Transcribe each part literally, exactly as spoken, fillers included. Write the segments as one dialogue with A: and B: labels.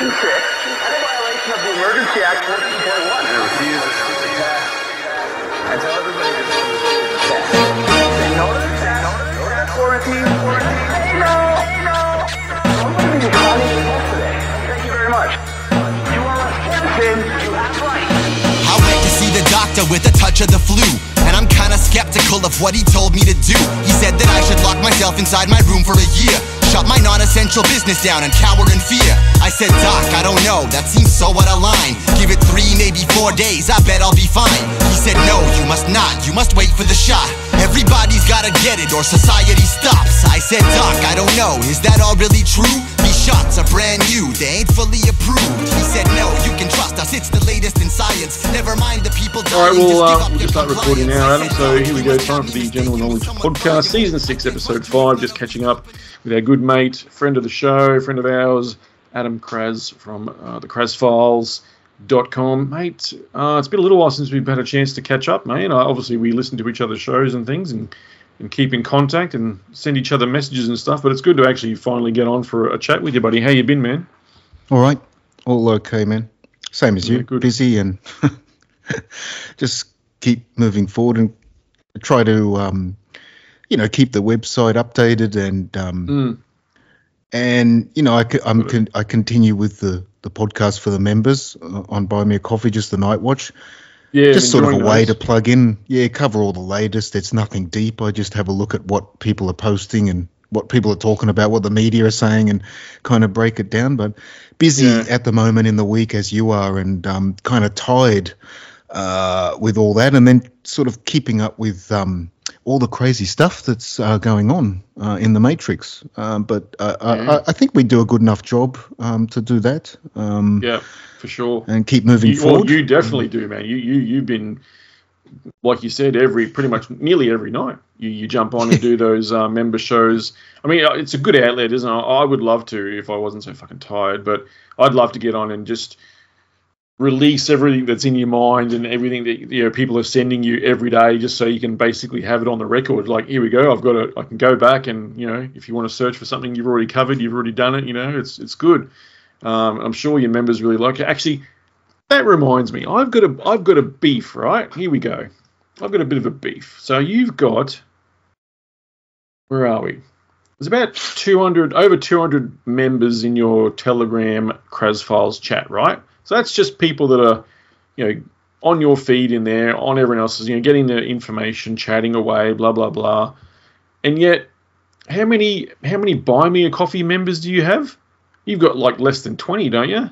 A: Section six, and a violation of the Emergency Act fourteen point one.
B: I refuse to speak the test. I tell everybody to do the test.
A: They know that it's that. Know that quarantine, quarantine. They know, they know. Somebody's been calling you yesterday. Thank you very much. You are a citizen. You have rights.
C: I went to see the doctor with a touch of the flu, and I'm kinda skeptical of what he told me to do. He said that I should lock myself inside my room for a year, shut my non-essential business down and cower in fear. I said, Doc, I don't know, that seems so out of line. Give it three, maybe four days, I bet I'll be fine. He said, no, you must not, you must wait for the shot. Everybody's gotta get it or society stops. I said, Doc, I don't know, is that all really true? These shots are brand new, they ain't fully approved. He said, no, you can trust us, it's the latest in science. Never mind the people dying.
D: Alright, well,
C: just give
D: uh,
C: up
D: we'll
C: your
D: just start recording
C: compliance.
D: now,
C: I
D: Adam.
C: said,
D: So
C: no,
D: here we go, time for the General Knowledge Podcast, Season six, Episode five. Just catching up with our good mate, friend of the show, friend of ours, Adam Kraz from uh, the Kraz Files dot com. Mate, uh, it's been a little while since we've had a chance to catch up, mate. Uh, obviously, we listen to each other's shows and things and, and keep in contact and send each other messages and stuff, but it's good to actually finally get on for a chat with you, buddy. How you been, man?
E: All right. All okay, man. Same as
D: Yeah,
E: you.
D: good.
E: Busy and just keep moving forward and try to, um, you know, keep the website updated and, um,
D: Mm.
E: and you know, I, c- I'm con- I continue with the, the podcast for the members uh, on Buy Me a Coffee, just the Night Watch.
D: Yeah,
E: Just sort of a
D: enjoying
E: way
D: those.
E: to plug in. Yeah, cover all the latest. It's nothing deep. I just have a look at what people are posting and what people are talking about, what the media are saying, and kind of break it down. But busy
D: Yeah.
E: at the moment in the week as you are, and um, kind of tired uh, with all that, and then sort of keeping up with um, all the crazy stuff that's uh, going on uh, in the Matrix. Um, but uh,
D: Yeah.
E: I, I think we do a good enough job um, to do that. Um,
D: Yeah, for sure.
E: And keep moving
D: You, well,
E: forward.
D: you definitely do, man. You you you've been, like you said, every pretty much nearly every night. You you jump on and do those uh, member shows. I mean, uh, it's a good outlet, isn't it? I would love to if I wasn't so fucking tired, but I'd love to get on and just release everything that's in your mind and everything that you know people are sending you every day, just so you can basically have it on the record. Like, here we go. I've got to. I can go back and you know, if you want to search for something you've already covered, you've already done it. You know, it's it's good. Um, I'm sure your members really like it. Actually, that reminds me, I've got a I've got a beef, right? Here we go. I've got a bit of a beef. So you've got, where are we? There's about two hundred, over two hundred members in your Telegram Kraz Files chat, right? So that's just people that are, you know, on your feed in there, on everyone else's, you know, getting the information, chatting away, blah blah blah. And yet, how many how many Buy Me a Coffee members do you have? You've got like less than twenty, don't you?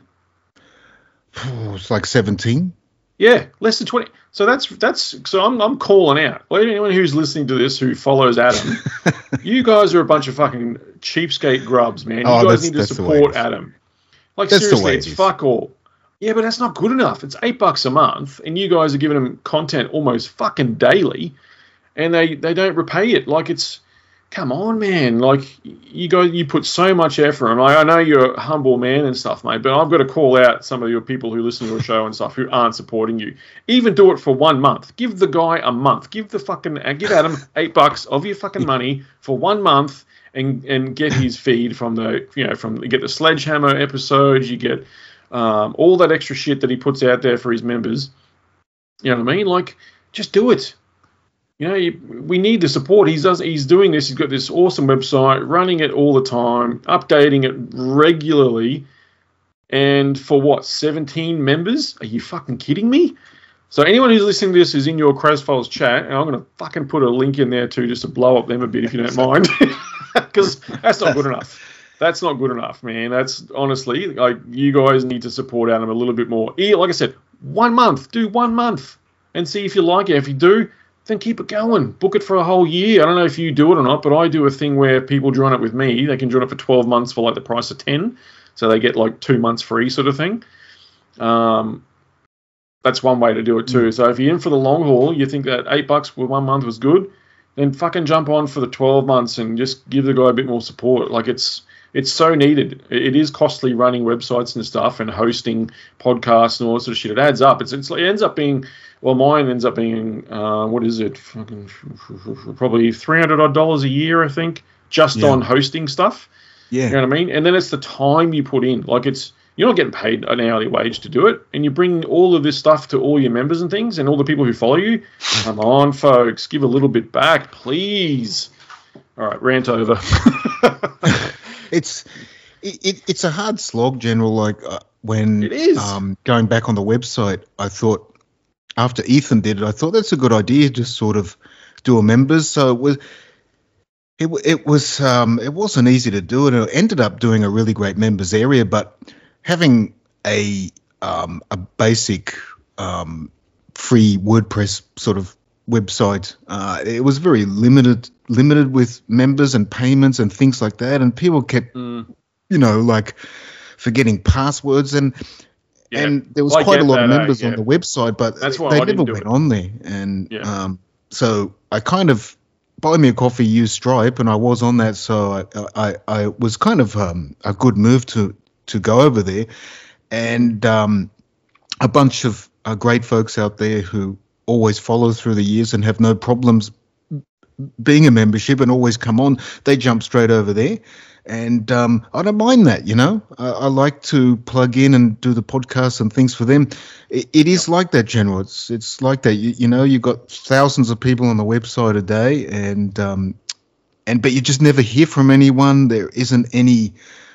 E: It's like seventeen.
D: Yeah, less than twenty. So that's that's so I'm I'm calling out. Well, anyone who's listening to this who follows Adam, you guys are a bunch of fucking cheapskate grubs, man. You
E: Oh,
D: guys
E: that's-
D: need to
E: that's the way
D: support
E: it is.
D: Adam. Like
E: That's the
D: seriously,
E: way
D: it's
E: it is.
D: fuck all. Yeah, but that's not good enough. It's eight bucks a month, and you guys are giving them content almost fucking daily, and they they don't repay it. Like, it's, come on, man. Like, you guys, you put so much effort, and I, I know you're a humble man and stuff, mate, but I've got to call out some of your people who listen to your show and stuff who aren't supporting you. Even do it for one month. Give the guy a month. Give the fucking uh, give Adam eight bucks of your fucking money for one month, and and get his feed from the you know from you get the Sledgehammer episodes. You get um, all that extra shit that he puts out there for his members. You know what I mean? Like, just do it. You know, you, we need the support. He's does. He's doing this. He's got this awesome website, running it all the time, updating it regularly, and for what, seventeen members? Are you fucking kidding me? So anyone who's listening to this is in your Kraz Files chat, and I'm going to fucking put a link in there too, just to blow up them a bit if you don't mind, because that's not good enough. That's not good enough, man. That's honestly, like, you guys need to support Adam a little bit more. He- Like I said, one month. Do one month and see if you like it. If you do, then keep it going. Book it for a whole year. I don't know if you do it or not, but I do a thing where people join it with me. They can join it for twelve months for like the price of ten. So they get like two months free sort of thing. Um, that's one way to do it too. So if you're in for the long haul, you think that eight bucks for one month was good, then fucking jump on for the twelve months and just give the guy a bit more support. Like, it's it's so needed. It is costly running websites and stuff and hosting podcasts and all that sort of shit. It adds up. It's, it's it ends up being, well, mine ends up being, uh, what is it? Fucking probably three hundred odd dollars a year, I think, just
E: Yeah.
D: on hosting stuff.
E: Yeah.
D: You know what I mean? And then it's the time you put in. Like, it's you're not getting paid an hourly wage to do it, and you bring all of this stuff to all your members and things and all the people who follow you. Come on, folks, give a little bit back, please. All right, rant over.
E: it's it, it's a hard slog, General. Like uh, when
D: it is.
E: Um, going back on the website, I thought after Ethan did it, I thought that's a good idea to sort of do a members. So it was it it was um, it wasn't easy to do it. I ended up doing a really great members area, but having a um, a basic um, free WordPress sort of website, uh, it was very limited limited with members and payments and things like that, and people kept mm. you know like forgetting passwords, and yeah. and there was well, quite a lot that, of members uh, yeah. on the website, but
D: That's
E: they, they never went
D: it.
E: on there, and
D: yeah.
E: um, so I kind of Buy Me a Coffee used Stripe, and I was on that, so I I, I was kind of um, a good move to to go over there, and um, a bunch of uh, great folks out there who always follow through the years and have no problems being a membership and always come on. They jump straight over there, and um, I don't mind that, you know. I, I like to plug in and do the podcast and things for them. It, it is like that, General. It's it's like that. You, you know, you've got thousands of people on the website a day, and um, and but you just never hear from anyone. There isn't any.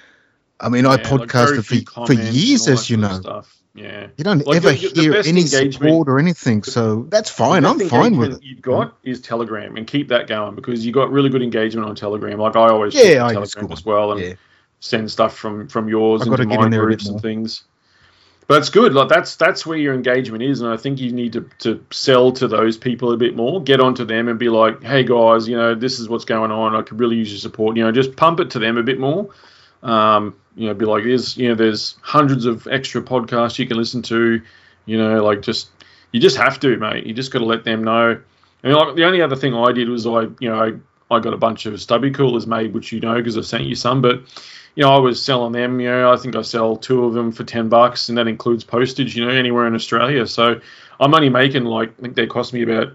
E: I mean, yeah, I podcasted like for, for years, as you know. Stuff.
D: Yeah,
E: you don't
D: like
E: ever
D: the,
E: hear
D: the
E: any support or anything, so that's fine. I'm fine with it.
D: You've got is Telegram, and keep that going because you got really good engagement on Telegram. Like I always
E: yeah,
D: check Telegram as well, and
E: yeah.
D: send stuff from from yours into my groups and
E: more.
D: things. But it's good. Like that's that's where your engagement is, and I think you need to to sell to those people a bit more. Get onto them and be like, hey guys, you know this is what's going on. I could really use your support. You know, just pump it to them a bit more. Um, you know, be like, there's, you know, there's hundreds of extra podcasts you can listen to, you know, like just, you just have to, mate. You just got to let them know. And like, the only other thing I did was I, you know, I, I got a bunch of stubby coolers made, which you know, because I sent you some, but, you know, I was selling them, you know, I think I sell two of them for ten bucks, and that includes postage, you know, anywhere in Australia. So I'm only making like, I think they cost me about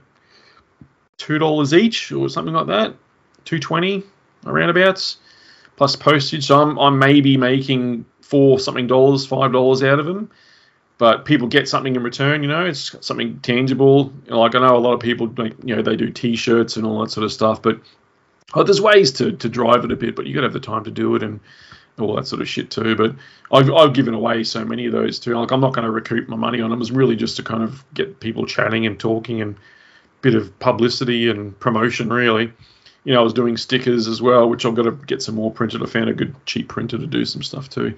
D: two dollars each or something like that, two twenty around abouts. Plus postage, so I'm I'm maybe making four something dollars, five dollars out of them, but people get something in return. You know, it's something tangible. Like I know a lot of people, like, you know, they do T-shirts and all that sort of stuff, but oh, there's ways to to drive it a bit, but you got to have the time to do it and all that sort of shit too. But I've I've given away so many of those too. Like I'm not going to recoup my money on them. It was really just to kind of get people chatting and talking and a bit of publicity and promotion, really. You know, I was doing stickers as well, which I've got to get some more printed. I found a good cheap printer to do some stuff too.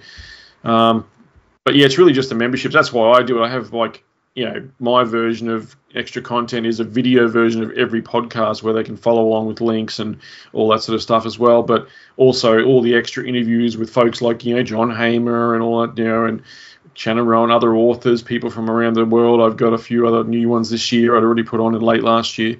D: Um, but yeah, it's really just the memberships. That's why I do it. I have like, you know, my version of extra content is a video version of every podcast where they can follow along with links and all that sort of stuff as well. But also all the extra interviews with folks like, you know, John Hamer and all that, you know, and Shannon Rowan, other authors, people from around the world. I've got a few other new ones this year I'd already put on in late last year.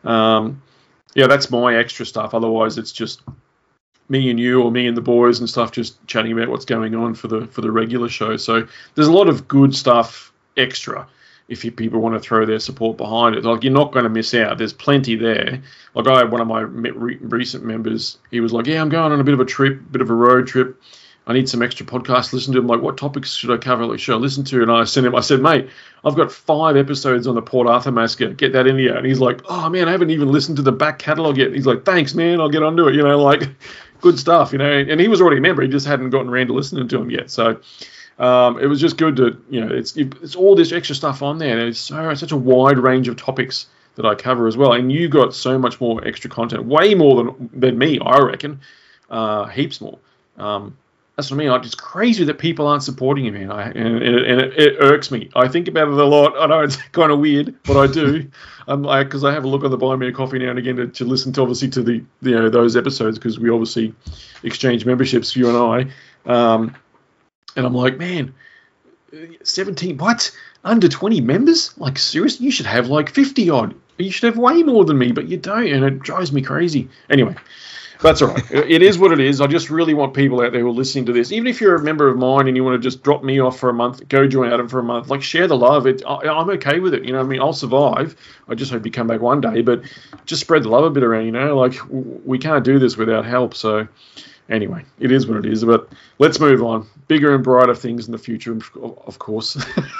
D: Um, Yeah, that's my extra stuff. Otherwise, it's just me and you or me and the boys and stuff just chatting about what's going on for the for the regular show. So there's a lot of good stuff extra if you, people want to throw their support behind it. Like, you're not going to miss out. There's plenty there. Like, I had one of my re- recent members, he was like, yeah, I'm going on a bit of a trip, bit of a road trip. I need some extra podcasts to listen to. I'm like, what topics should I cover? Like, should I listen to? And I sent him, I said, mate, I've got five episodes on the Port Arthur massacre. Get that in here. And he's like, oh, man, I haven't even listened to the back catalogue yet. He's like, thanks, man. I'll get onto it. You know, like, good stuff, you know. And he was already a member. He just hadn't gotten around to listening to him yet. So um, it was just good to, you know, it's it's all this extra stuff on there. And it's so such a wide range of topics that I cover as well. And you got so much more extra content, way more than, than me, I reckon, uh, heaps more. Um That's what I mean. Like, it's crazy that people aren't supporting you, man. I, and and it, it irks me. I think about it a lot. I know it's kind of weird, but I do. I'm like, because I have a look on the Buy Me a Coffee now and again to, to listen to, obviously, to the you know those episodes, because we obviously exchange memberships, you and I. Um, and I'm like, man, seventeen, what? Under twenty members? Like, seriously, you should have like fifty odd. You should have way more than me, but you don't, and it drives me crazy. Anyway. That's all right. It is what it is. I just really want people out there who are listening to this, even if you're a member of mine and you want to just drop me off for a month, go join Adam for a month, like, share the love. It, I, I'm okay with it. You know what I mean? I'll survive. I just hope you come back one day, but just spread the love a bit around, you know, like, we can't do this without help. So Anyway, it is what it is. But let's move on. Bigger and brighter things in the future, of course.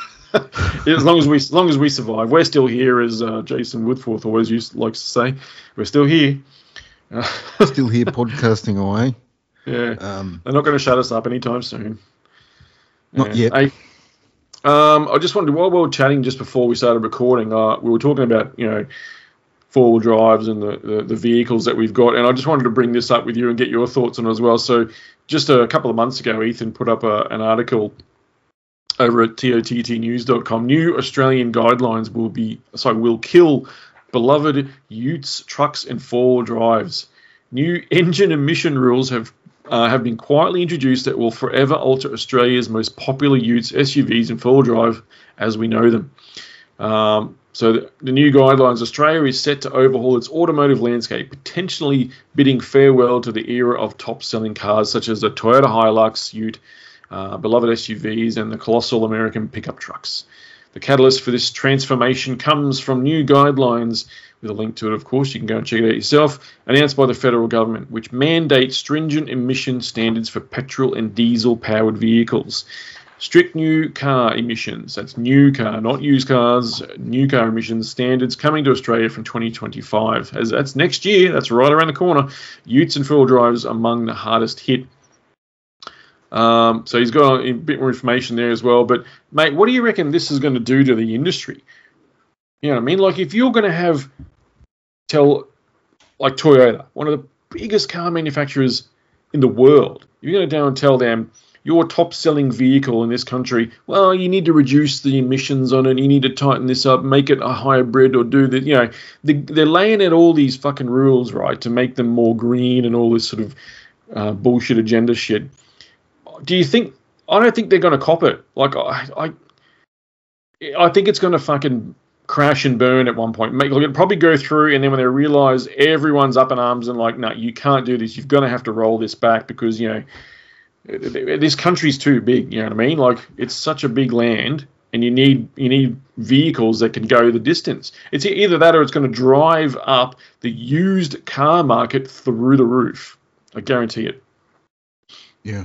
D: as long as we, as long as we survive, we're still here, as uh, Jason Woodforth always used likes to say. We're still here. Uh,
E: still here, podcasting away.
D: Yeah,
E: um,
D: they're not going to shut us up anytime soon.
E: Not
D: yeah.
E: yet.
D: Hey, um, I just wanted, while we were chatting just before we started recording, uh, we were talking about you know. four-wheel drives and the, the, the vehicles that we've got. And I just wanted to bring this up with you and get your thoughts on it as well. So just a couple of months ago, Ethan put up a, an article over at T O T T news dot com. New Australian guidelines will be, sorry, will kill beloved utes, trucks and four-wheel drives. New engine emission rules have uh, have been quietly introduced that will forever alter Australia's most popular utes, S U Vs and four-wheel drive as we know them. Um, So the, the new guidelines, Australia is set to overhaul its automotive landscape, potentially bidding farewell to the era of top-selling cars such as the Toyota Hilux, Ute, uh, beloved S U Vs, and the colossal American pickup trucks. The catalyst for this transformation comes from new guidelines, with a link to it, of course. You can go and check it out yourself, announced by the federal government, which mandate stringent emission standards for petrol and diesel-powered vehicles. Strict new car emissions, that's new car, not used cars, new car emissions standards coming to Australia from twenty twenty-five. As that's next year, that's right around the corner. Utes and four-wheel drives among the hardest hit. Um, so he's got a bit more information there as well. But, mate, what do you reckon this is going to do to the industry? You know what I mean? Like, if you're going to have, tell, like Toyota, one of the biggest car manufacturers in the world, you're going to go and tell them, your top-selling vehicle in this country, well, you need to reduce the emissions on it, you need to tighten this up, make it a hybrid or do that. You know, they, they're laying out all these fucking rules, right, to make them more green and all this sort of uh, bullshit agenda shit. Do you think, I don't think they're going to cop it. Like, I I, I think it's going to fucking crash and burn at one point. Make, it'll probably go through, and then when they realise everyone's up in arms and like, no, you can't do this, you're going to have to roll this back because, you know, this country's too big, you know what I mean? Like, it's such a big land, and you need you need vehicles that can go the distance. It's either that or it's going to drive up the used car market through the roof. I guarantee it.
E: Yeah.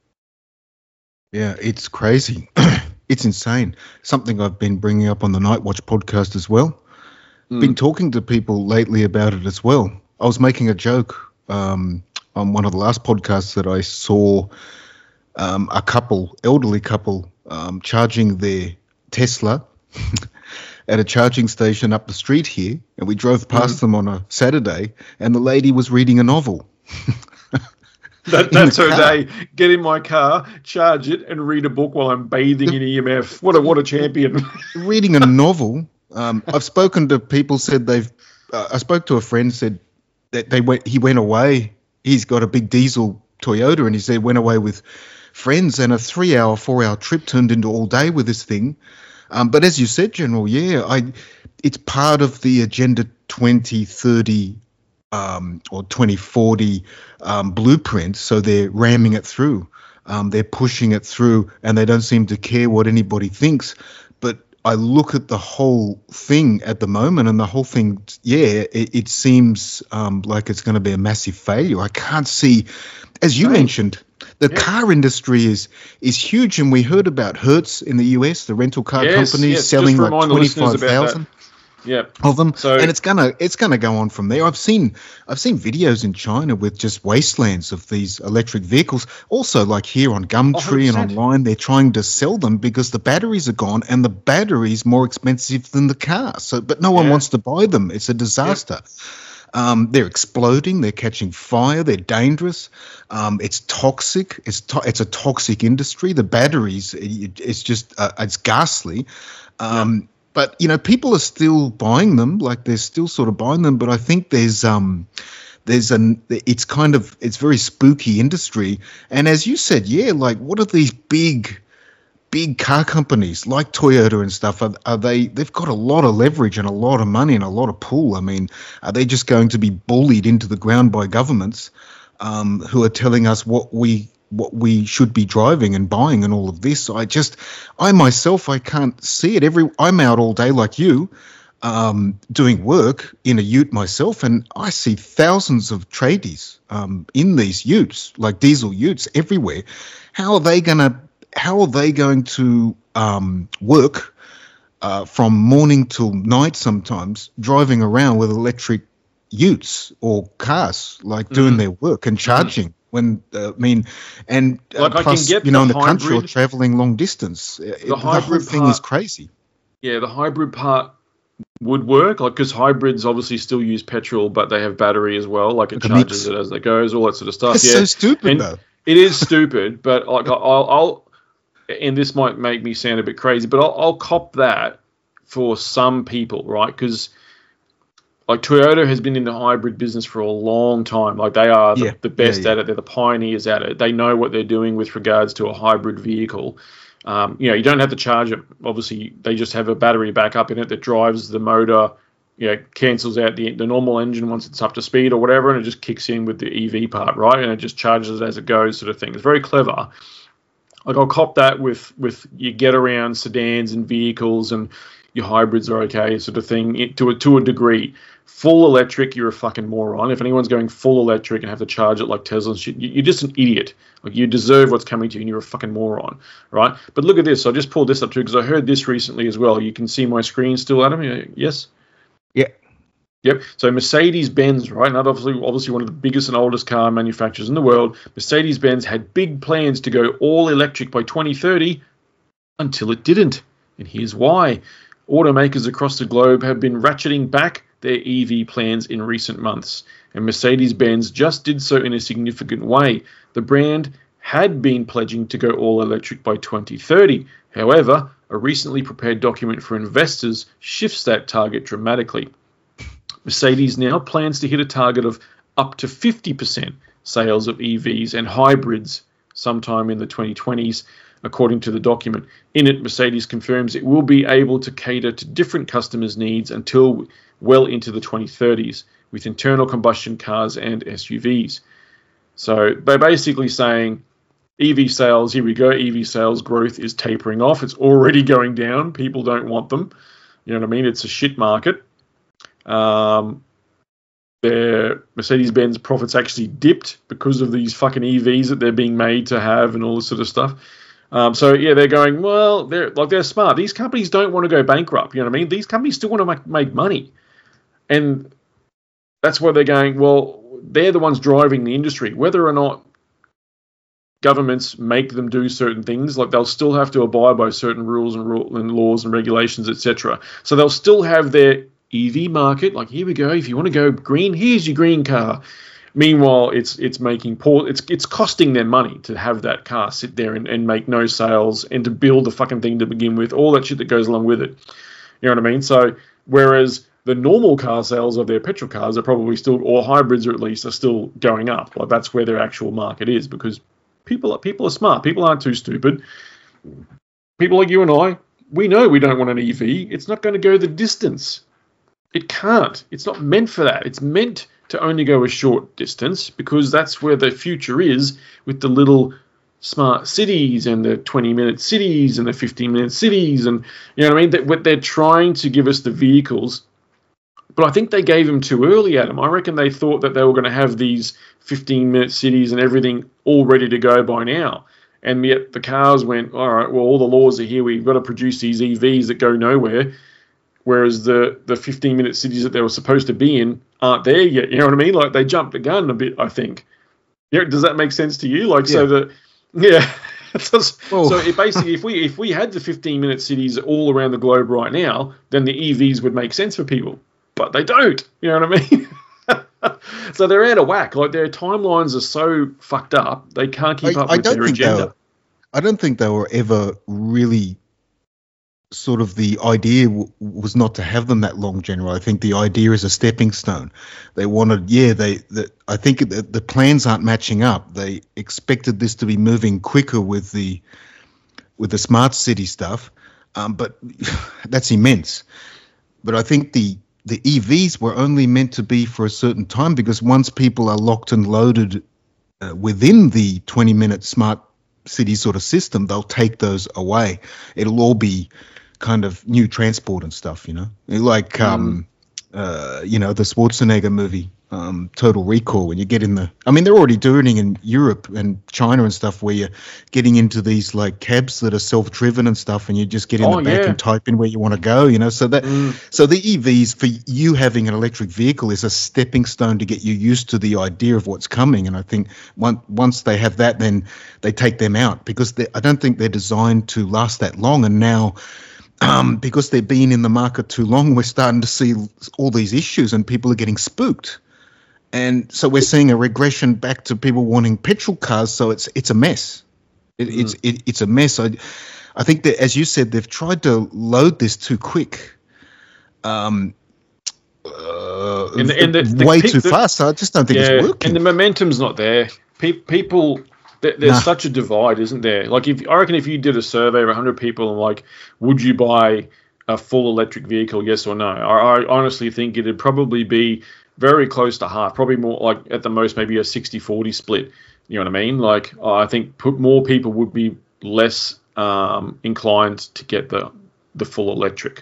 E: Yeah, it's crazy. It's insane. Something I've been bringing up on the Night Watch podcast as well. Mm. Been talking to people lately about it as well. I was making a joke um, on one of the last podcasts that I saw um, a couple, elderly couple, um, charging their Tesla at a charging station up the street here, and we drove past mm. them on a Saturday, and the lady was reading a novel.
D: That, that's her day. Get in my car, charge it, and read a book while I'm bathing in E M F. What a what a champion!
E: Reading a novel. Um, I've spoken to people. Said they've. Uh, I spoke to a friend. Said that they went. He went away. He's got a big diesel Toyota, and he said went away with friends, and a three-hour, four-hour trip turned into all day with this thing. Um, but as you said, General, yeah, I. It's part of the Agenda twenty thirty. Um, or twenty forty um, blueprint, so they're ramming it through. Um, they're pushing it through, and they don't seem to care what anybody thinks. But I look at the whole thing at the moment, and the whole thing, yeah, it, it seems um, like it's going to be a massive failure. I can't see, as you right. mentioned, the yeah. car industry is is huge, and we heard about Hertz in the U S, the rental car
D: yes,
E: companies
D: yes.
E: selling like twenty-five thousand.
D: Yeah,
E: of them,
D: so,
E: and it's gonna it's gonna go on from there. I've seen I've seen videos in China with just wastelands of these electric vehicles. Also, like here on Gumtree and online, they're trying to sell them because the batteries are gone, and the battery's more expensive than the car. So, but no one
D: yeah.
E: wants to buy them. It's a disaster. Yeah. Um, they're exploding. They're catching fire. They're dangerous. Um, it's toxic. It's to- it's a toxic industry. The batteries, it, it's just uh, it's ghastly. Um, yeah. But, you know, people are still buying them, like they're still sort of buying them. But I think there's um, there's an it's kind of it's very spooky industry. And as you said, yeah, like what are these big, big car companies like Toyota and stuff? Are, are they they've got a lot of leverage and a lot of money and a lot of pull. I mean, are they just going to be bullied into the ground by governments um, who are telling us what we what we should be driving and buying and all of this? I just, I myself, I can't see it. Every, I'm out all day like you. um, doing work in a ute myself, and I see thousands of tradies um, in these utes, like diesel utes everywhere. How are they gonna? How are they going to um, work uh, from morning till night? Sometimes driving around with electric utes or cars, like doing mm-hmm. their work and charging. Mm-hmm. When uh, I mean, and uh,
D: like
E: plus,
D: I can get
E: you know,
D: the
E: in the country or
D: hybrid,
E: traveling long distance, the, it, the whole thing
D: part,
E: is crazy.
D: Yeah, the hybrid part would work, like because hybrids obviously still use petrol, but they have battery as well. Like it like charges it as it goes, all that sort of stuff.
E: That's
D: yeah,
E: so stupid,
D: and
E: though.
D: It is stupid, but like I'll, I'll, and this might make me sound a bit crazy, but I'll, I'll cop that for some people, right? Because like Toyota has been in the hybrid business for a long time. Like they are the,
E: yeah.
D: the best
E: yeah, yeah.
D: at it. They're the pioneers at it. They know what they're doing with regards to a hybrid vehicle. Um, you know, you don't have to charge it. Obviously, they just have a battery backup in it that drives the motor, you know, cancels out the the normal engine once it's up to speed or whatever, and it just kicks in with the E V part, right? And it just charges it as it goes, sort of thing. It's very clever. Like I'll cop that with with your get around sedans and vehicles, and your hybrids are okay, sort of thing, it, to a to a degree. Full electric, you're a fucking moron. If anyone's going full electric and have to charge it like Tesla and shit, you're just an idiot. Like you deserve what's coming to you, and you're a fucking moron, right? But look at this. I just pulled this up too because I heard this recently as well. You can see my screen still, Adam. Yes.
E: Yeah.
D: Yep. So Mercedes-Benz, right? Not obviously, obviously one of the biggest and oldest car manufacturers in the world. Mercedes-Benz had big plans to go all electric by twenty thirty, until it didn't, and here's why. Automakers across the globe have been ratcheting back their E V plans in recent months, and Mercedes-Benz just did so in a significant way. The brand had been pledging to go all electric by twenty thirty. However, a recently prepared document for investors shifts that target dramatically. Mercedes now plans to hit a target of up to fifty percent sales of E Vs and hybrids sometime in the twenty twenties, according to the document. In it, Mercedes confirms it will be able to cater to different customers' needs until well into the twenty thirties with internal combustion cars and S U Vs. So they're basically saying E V sales, here we go, E V sales growth is tapering off. It's already going down. People don't want them. You know what I mean? It's a shit market. Um, their Mercedes-Benz profits actually dipped because of these fucking E Vs that they're being made to have and all this sort of stuff. Um, so yeah, they're going, well, they're like they're smart. These companies don't want to go bankrupt. You know what I mean? These companies still want to make, make money, and that's why they're going. Well, they're the ones driving the industry. Whether or not governments make them do certain things, like they'll still have to abide by certain rules and, rule, and laws and regulations, et cetera. So they'll still have their E V market. Like, here we go. If you want to go green, here's your green car. Meanwhile, it's it's making poor. It's it's costing them money to have that car sit there and, and make no sales and to build the fucking thing to begin with. All that shit that goes along with it. You know what I mean? So whereas the normal car sales of their petrol cars are probably still, or hybrids, or at least, are still going up. Like that's where their actual market is, because people are people are smart. People aren't too stupid. People like you and I, we know we don't want an E V. It's not going to go the distance. It can't. It's not meant for that. It's meant to only go a short distance, because that's where the future is, with the little smart cities and the twenty minute cities and the fifteen minute cities. And you know what I mean? That what they're trying to give us the vehicles, but I think they gave them too early, Adam. I reckon they thought that they were going to have these fifteen minute cities and everything all ready to go by now. And yet the cars went, all right, well, all the laws are here. We've got to produce these E Vs that go nowhere. Whereas the, the fifteen minute cities that they were supposed to be in aren't there yet. You know what I mean? Like they jumped the gun a bit, I think. Yeah, does that make sense to you? Like, yeah. so the, yeah. so so it basically, if we if we had the fifteen minute cities all around the globe right now, then the E Vs would make sense for people. But they don't. You know what I mean? So they're out of whack. Like their timelines are so fucked up, they can't keep
E: I,
D: up
E: I
D: with
E: don't
D: their
E: think
D: agenda.
E: Were, I don't think they were ever really. Sort of the idea w- was not to have them that long, General. I think the idea is a stepping stone. They wanted, yeah, they. The, I think the, the plans aren't matching up. They expected this to be moving quicker with the with the smart city stuff, um, but that's immense. But I think the the E Vs were only meant to be for a certain time, because once people are locked and loaded uh, within the twenty minute smart city sort of system, they'll take those away. It'll all be kind of new transport and stuff, you know, like um, uh, you know, the Schwarzenegger movie, um, Total Recall. When you get in the, I mean, they're already doing it in Europe and China and stuff, where you're getting into these like cabs that are self-driven and stuff, and you just get in
D: Oh,
E: the back
D: yeah.
E: and type in where you want to go, you know. So that, so the E Vs for you having an electric vehicle is a stepping stone to get you used to the idea of what's coming. And I think once once they have that, then they take them out, because they, I don't think they're designed to last that long. And now, um, because they've been in the market too long, we're starting to see all these issues, and people are getting spooked. And so we're seeing a regression back to people wanting petrol cars. So it's it's a mess. It,
D: Mm.
E: It's it, it's a mess. I I think that, as you said, they've tried to load this too quick, um, uh,
D: And the- and the- the
E: way
D: pic-
E: too
D: the-
E: fast. So I just don't think
D: Yeah,
E: it's working.
D: and the momentum's not there. Pe- people, there, there's
E: Nah.
D: such a divide, isn't there? Like, if I reckon if you did a survey of one hundred people and like, would you buy a full electric vehicle, yes or no? I, I honestly think it'd probably be very close to half, probably more like at the most maybe a sixty forty split. You know what I mean? Like, I think put more people would be less um, inclined to get the the full electric.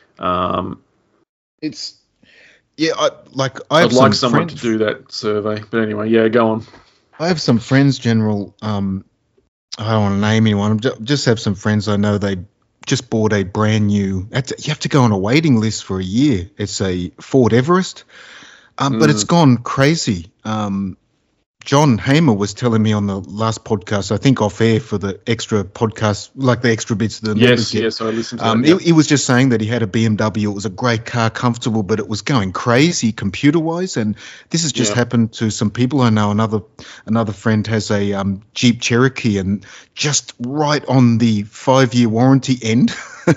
D: Um,
E: It's yeah, I, like I have
D: I'd like
E: some
D: someone
E: friends,
D: to do that survey, but anyway, yeah, go on.
E: I have some friends, General. Um, I don't want to name anyone. I ju- just have some friends I know. They just bought a brand new. that's- You have to go on a waiting list for a year. It's a Ford Everest, um, but it's gone crazy. Um, John Hamer was telling me on the last podcast, I think off air for the extra podcast, like the extra bits that the members
D: Yes,
E: get.
D: yes, I listened to
E: Um,
D: that. yeah.
E: he, he was just saying that he had a B M W. It was a great car, comfortable, but it was going crazy computer-wise. And this has just
D: Yeah.
E: happened to some people I know. Another another friend has a um, Jeep Cherokee, and just right on the five-year warranty end,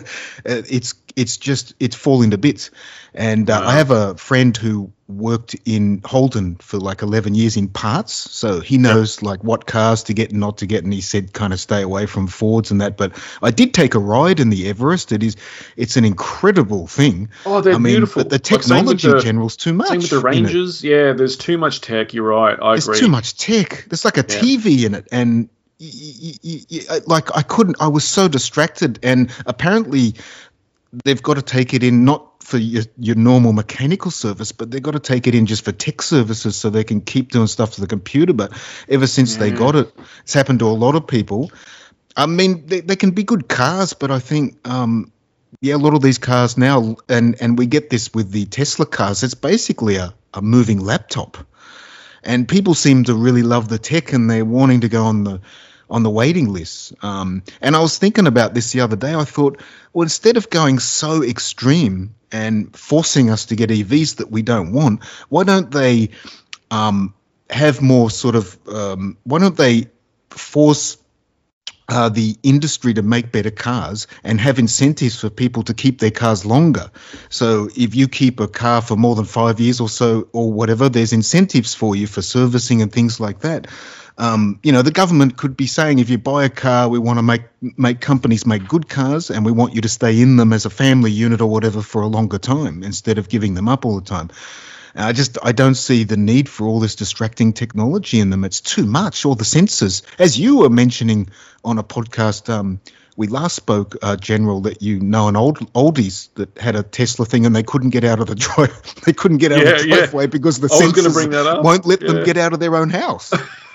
E: it's it's just it's falling to bits. And uh, I have a friend who worked in Holden for like eleven years in parts, so he knows like what cars to get and not to get, and he said kind of stay away from Fords and that. But I did take a ride in the Everest. It is it's an incredible thing.
D: Oh, they're
E: I mean,
D: beautiful.
E: but the
D: Like, same with
E: technology
D: the-
E: in general is too much.
D: Same with the
E: in it.
D: Rangers. Yeah, there's too much tech. You're right. I
E: There's
D: agree.
E: too much tech. There's like a
D: Yeah.
E: T V in it, and y- y- y- y- like I couldn't. I was so distracted, and apparently they've got to take it in not for your, your normal mechanical service, but they've got to take it in just for tech services so they can keep doing stuff to the computer. But ever since they got it, it's happened to a lot of people. I mean, they, they can be good cars, but I think, um, yeah, a lot of these cars now, and, and we get this with the Tesla cars, it's basically a, a moving laptop. And people seem to really love the tech, and they're wanting to go on the on the waiting list. Um, and I was thinking about this the other day. I thought, well, instead of going so extreme and forcing us to get E Vs that we don't want, why don't they um, have more sort of, um, why don't they force uh, the industry to make better cars and have incentives for people to keep their cars longer? So if you keep a car for more than five years or so or whatever, there's incentives for you for servicing and things like that. Um, you know, the government could be saying, if you buy a car, we want to make make companies make good cars, and we want you to stay in them as a family unit or whatever for a longer time instead of giving them up all the time. And I just I don't see the need for all this distracting technology in them. It's too much. All the sensors, as you were mentioning on a podcast. Um, we last spoke, uh, General, that you know an old oldies that had a Tesla thing and they couldn't get out of the drive. They couldn't get out
D: Yeah,
E: of the
D: yeah.
E: driveway because the
D: I was gonna
E: sensors
D: bring that up.
E: won't let
D: Yeah.
E: them get out of their own house.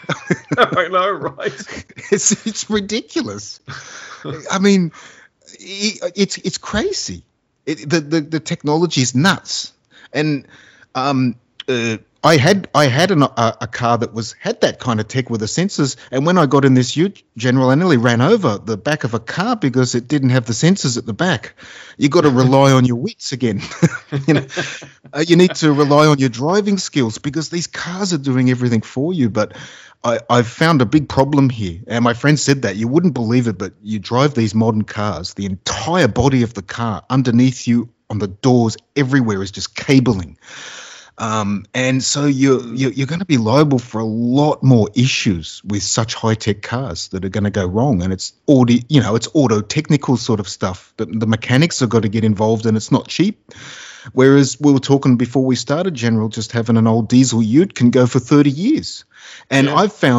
D: I know, right?
E: It's it's ridiculous. I mean, i- it's it's crazy. It, the, the the technology is nuts. And um, uh, I had I had an, a, a car that was had that kind of tech with the sensors, and when I got in this Ute, General, I nearly ran over the back of a car because it didn't have the sensors at the back. You got to rely on your wits again. you know, uh, you need to rely on your driving skills because these cars are doing everything for you. But I, I've found a big problem here, and my friend said that you wouldn't believe it, but you drive these modern cars, the entire body of the car underneath you on the doors everywhere is just cabling. Um, and so you're, you're, you're going to be liable for a lot more issues with such high tech cars that are going to go wrong. And it's already, you know, it's auto technical sort of stuff that the mechanics have got to get involved, and it's not cheap. Whereas we were talking before we started, General, just having an old diesel ute can go for thirty years. And
D: Yeah.
E: I've found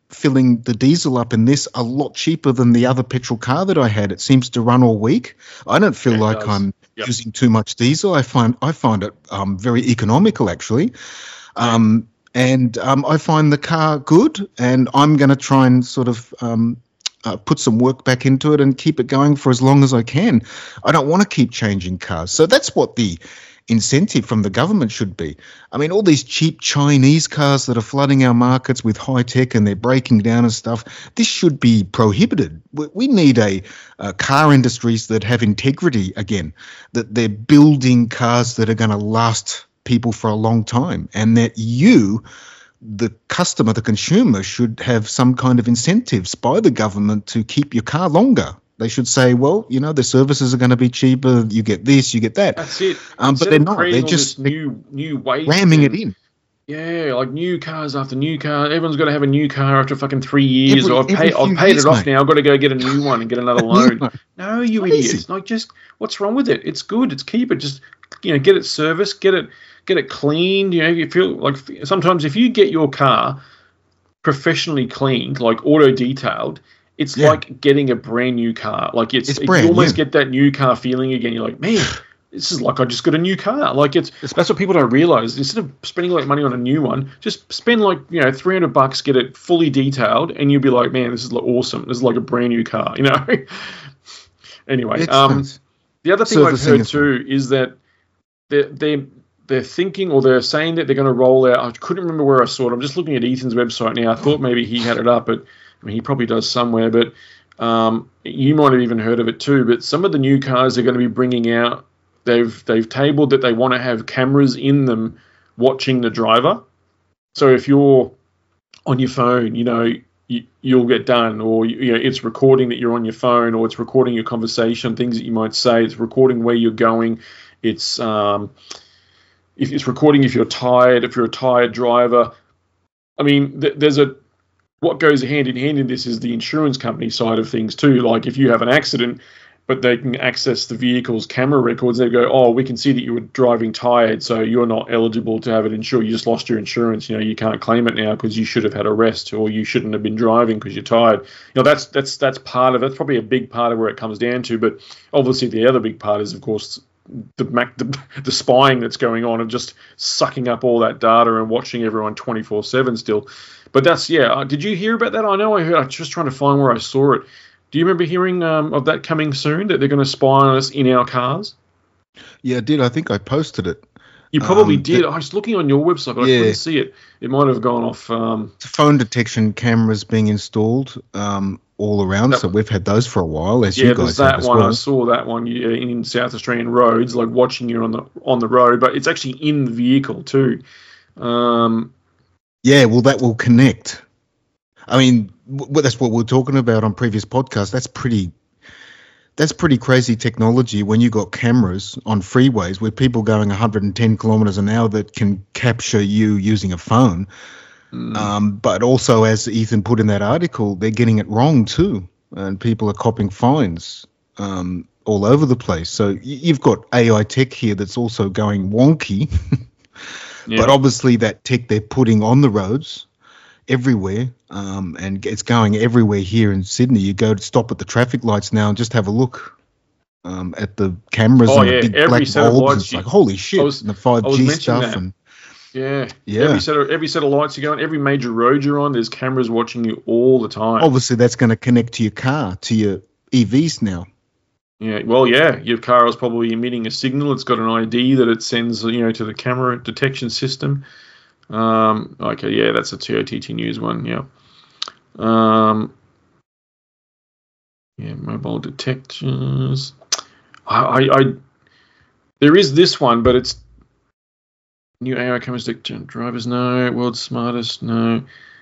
E: filling the diesel up in this a lot cheaper than the other petrol car that I had. It seems to run all week. I don't feel
D: Yeah, it
E: like
D: does.
E: I'm
D: Yep.
E: using too much diesel. I find I find it um, very economical, actually. Um, and um, I find the car good, and I'm going to try and sort of um, uh, put some work back into it and keep it going for as long as I can. I don't want to keep changing cars. So that's what the incentive from the government should be. I mean, all these cheap Chinese cars that are flooding our markets with high tech and they're breaking down and stuff, this should be prohibited. We, we need a, a car industries that have integrity again, that they're building cars that are going to last people for a long time, and that you, the customer, the consumer, should have some kind of incentives by the government to keep your car longer. They should say, well, you know, the services are going to be cheaper. You get this, you get that.
D: That's it.
E: Um, but
D: Instead
E: they're
D: of
E: not.
D: creating
E: They're
D: all
E: just
D: this new new weight
E: ramming it
D: and-
E: in.
D: Yeah, like new cars after new car. Everyone's got to have a new car after fucking three years.
E: Every-
D: or I've,
E: every
D: paid, I've
E: few
D: paid
E: years,
D: it off
E: mate.
D: now. I've got to go get a new one and get another loan.
E: No.
D: No, you
E: Crazy.
D: idiots! Like, just what's wrong with it? It's good. It's keep it. Just you know, get it serviced, get it get it cleaned. You know, you feel like sometimes if you get your car professionally cleaned, like auto detailed, it's
E: Yeah.
D: like getting a brand new car. Like it's,
E: It's
D: you
E: brand
D: almost
E: new.
D: get that new car feeling again. You're like, man, this is like I just got a new car. Like it's that's what people don't realize. Instead of spending like money on a new one, just spend like you know three hundred bucks, get it fully detailed, and you'll be like, man, this is like awesome. This is like a brand new car. You know. Anyway,
E: It's
D: um,
E: nice.
D: the other thing I've
E: Servicing
D: heard
E: as well.
D: too is that they're they they're thinking or they're saying that they're going to roll out. I couldn't remember where I saw it. I'm just looking at Ethan's website now. I thought maybe he had it up, but I mean he probably does somewhere. But um, you might have even heard of it too. But some of the new cars they're going to be bringing out, they've they've tabled that they want to have cameras in them watching the driver. So if you're on your phone, you know, you, you'll get done, or you know, it's recording that you're on your phone, or it's recording your conversation, things that you might say. It's recording where you're going. It's um, if it's recording if you're tired, if you're a tired driver. I mean, th- there's a what goes hand in hand in this is the insurance company side of things too. Like if you have an accident, but they can access the vehicle's camera records, they go, oh, we can see that you were driving tired, so you're not eligible to have it insured. You just lost your insurance. You know, you can't claim it now because you should have had a rest, or you shouldn't have been driving because you're tired. You know, that's that's that's part of it. That's probably a big part of where it comes down to. But obviously, the other big part is, of course, the mac- the, the spying that's going on and just sucking up all that data and watching everyone twenty-four seven still. But that's yeah. Uh, did you hear about that? I know I heard. I'm just trying to find where I saw it. Do you remember hearing um, of that coming soon, that they're going to spy on us in our cars?
E: Yeah, I did. I think I posted it.
D: You probably
E: Um,
D: did.
E: the-
D: I was looking on your website, but I
E: Yeah.
D: couldn't see it. It might have gone off. Um,
E: Phone detection cameras being installed um, all around.
D: That-
E: so we've had those for a while, as
D: yeah,
E: you
D: there's
E: guys have
D: that
E: as
D: one. I
E: well.
D: saw that one yeah, in South Australian roads, like watching you on the on the road, but it's actually in the vehicle too. Um,
E: Yeah, well, that will connect. I mean, w- that's what we we're talking about on previous podcasts. That's pretty. That's pretty crazy technology when you got cameras on freeways with people going one hundred ten kilometers an hour that can capture you using a phone.
D: mm,
E: Um, but also, as Ethan put in that article, they're getting it wrong too, and people are copping fines um, all over the place. So y- you've got A I tech here that's also going wonky.
D: yeah.
E: But obviously, that tech they're putting on the roads everywhere, um, and it's going everywhere here in Sydney. You go to stop at the traffic lights now and just have a look um, at the cameras
D: Oh,
E: and
D: yeah,
E: the big
D: every
E: black
D: set of
E: bulbs.
D: lights
E: It's
D: you-
E: like, holy shit,
D: I was-
E: and the five
D: I was
E: G
D: mentioning
E: stuff.
D: that.
E: And
D: yeah,
E: Yeah.
D: Every set of every set of lights you go on, every major road you're on, there's cameras watching you all the time.
E: obviously, that's going to connect to your car, to your E Vs now.
D: Yeah, well, yeah, your car is probably emitting a signal. It's got an I D that it sends, you know, to the camera detection system. Um, okay, yeah, that's a T O T T News one. Yeah, um, yeah, mobile detectors. I, I, I, there is this one, but it's new A I cameras detect drivers. No, world's smartest. No,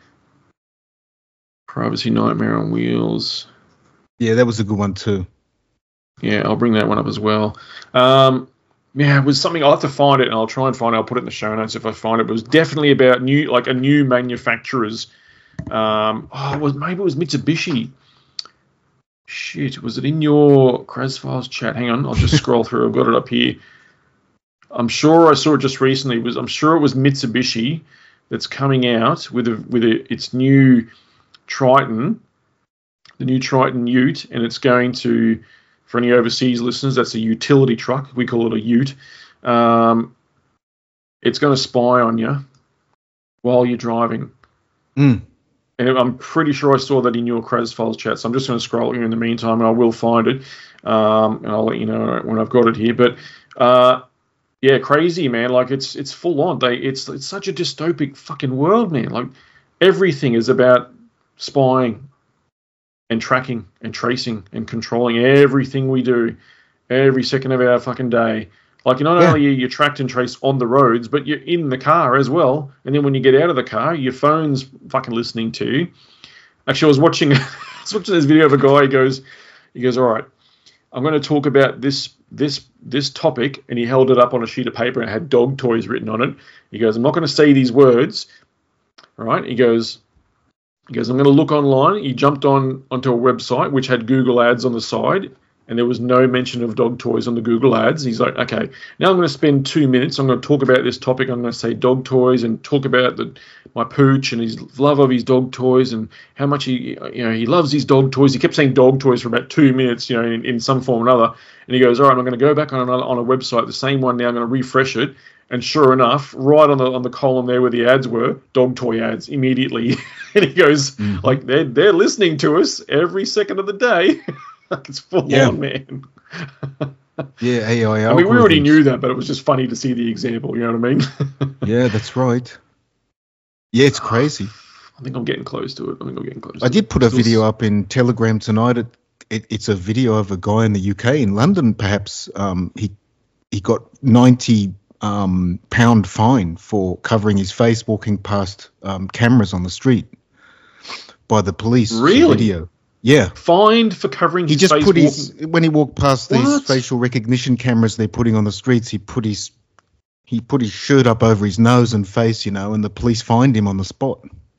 D: privacy nightmare on wheels.
E: Yeah, that was a good one too.
D: Yeah, I'll bring that one up as well. Um, yeah, it was something I'll have to find it, and I'll try and find it. I'll put it in the show notes if I find it. But it was definitely about new, like a new manufacturer's. Um, oh, it was maybe it was Mitsubishi. Shit, was it in your Kraz Files chat? Hang on, I'll just scroll through. I've got it up here. I'm sure I saw it just recently. It was I'm sure it was Mitsubishi that's coming out with a with a, its new Triton, the new Triton Ute, and it's going to, for any overseas listeners, that's a utility truck. We call it a Ute. Um, it's going to spy on you while you're driving.
E: Mm.
D: And I'm pretty sure I saw that in your Kraz Files chat, so I'm just going to scroll here in the meantime, and I will find it. Um, and I'll let you know when I've got it here. But uh, yeah, crazy, man. Like it's it's full on. They it's it's such a dystopic fucking world, man. Like everything is about spying and tracking and tracing and controlling everything we do every second of our fucking day. Like, not
E: Yeah.
D: only are you tracked and traced on the roads, but you're in the car as well. And then when you get out of the car, your phone's fucking listening to you. Actually, I was watching, I was watching this video of a guy. He goes, he goes, all right, I'm going to talk about this this this topic, and he held it up on a sheet of paper and it had dog toys written on it. He goes, I'm not going to say these words. All right. He goes, he goes, I'm going to look online. He jumped on onto a website which had Google ads on the side, and there was no mention of dog toys on the Google ads. He's like, okay, now I'm going to spend two minutes. I'm going to talk about this topic. I'm going to say dog toys and talk about the, my pooch and his love of his dog toys and how much he, you know, he loves his dog toys. He kept saying dog toys for about two minutes, you know, in, in some form or another. And he goes, all right, I'm going to go back on a, on a website, the same one now. I'm going to refresh it. And sure enough, right on the on the column there where the ads were, dog toy ads immediately. And he goes,
E: Mm-hmm.
D: like, they're, they're listening to us every second of the day. It's full
E: Yeah.
D: on, man.
E: Yeah, A I.
D: I mean, we already
E: algorithms.
D: knew that, but it was just funny to see the example. You know what I mean?
E: Yeah, that's right. Yeah, it's crazy.
D: I think I'm getting close to it. I think I'm getting close.
E: I
D: to
E: did
D: it.
E: put a
D: Still
E: video
D: s-
E: up in Telegram tonight. It, it, it's a video of a guy in the U K, in London, perhaps. Um, he he got ninety um, pound fine for covering his face walking past um, cameras on the street by the police.
D: Really?
E: Video. Yeah.
D: Fined for covering
E: He
D: his
E: just
D: face
E: put his
D: walking-
E: when he walked past these
D: What?
E: facial recognition cameras they're putting on the streets. He put his he put his shirt up over his nose and face, you know, and the police fined him on the spot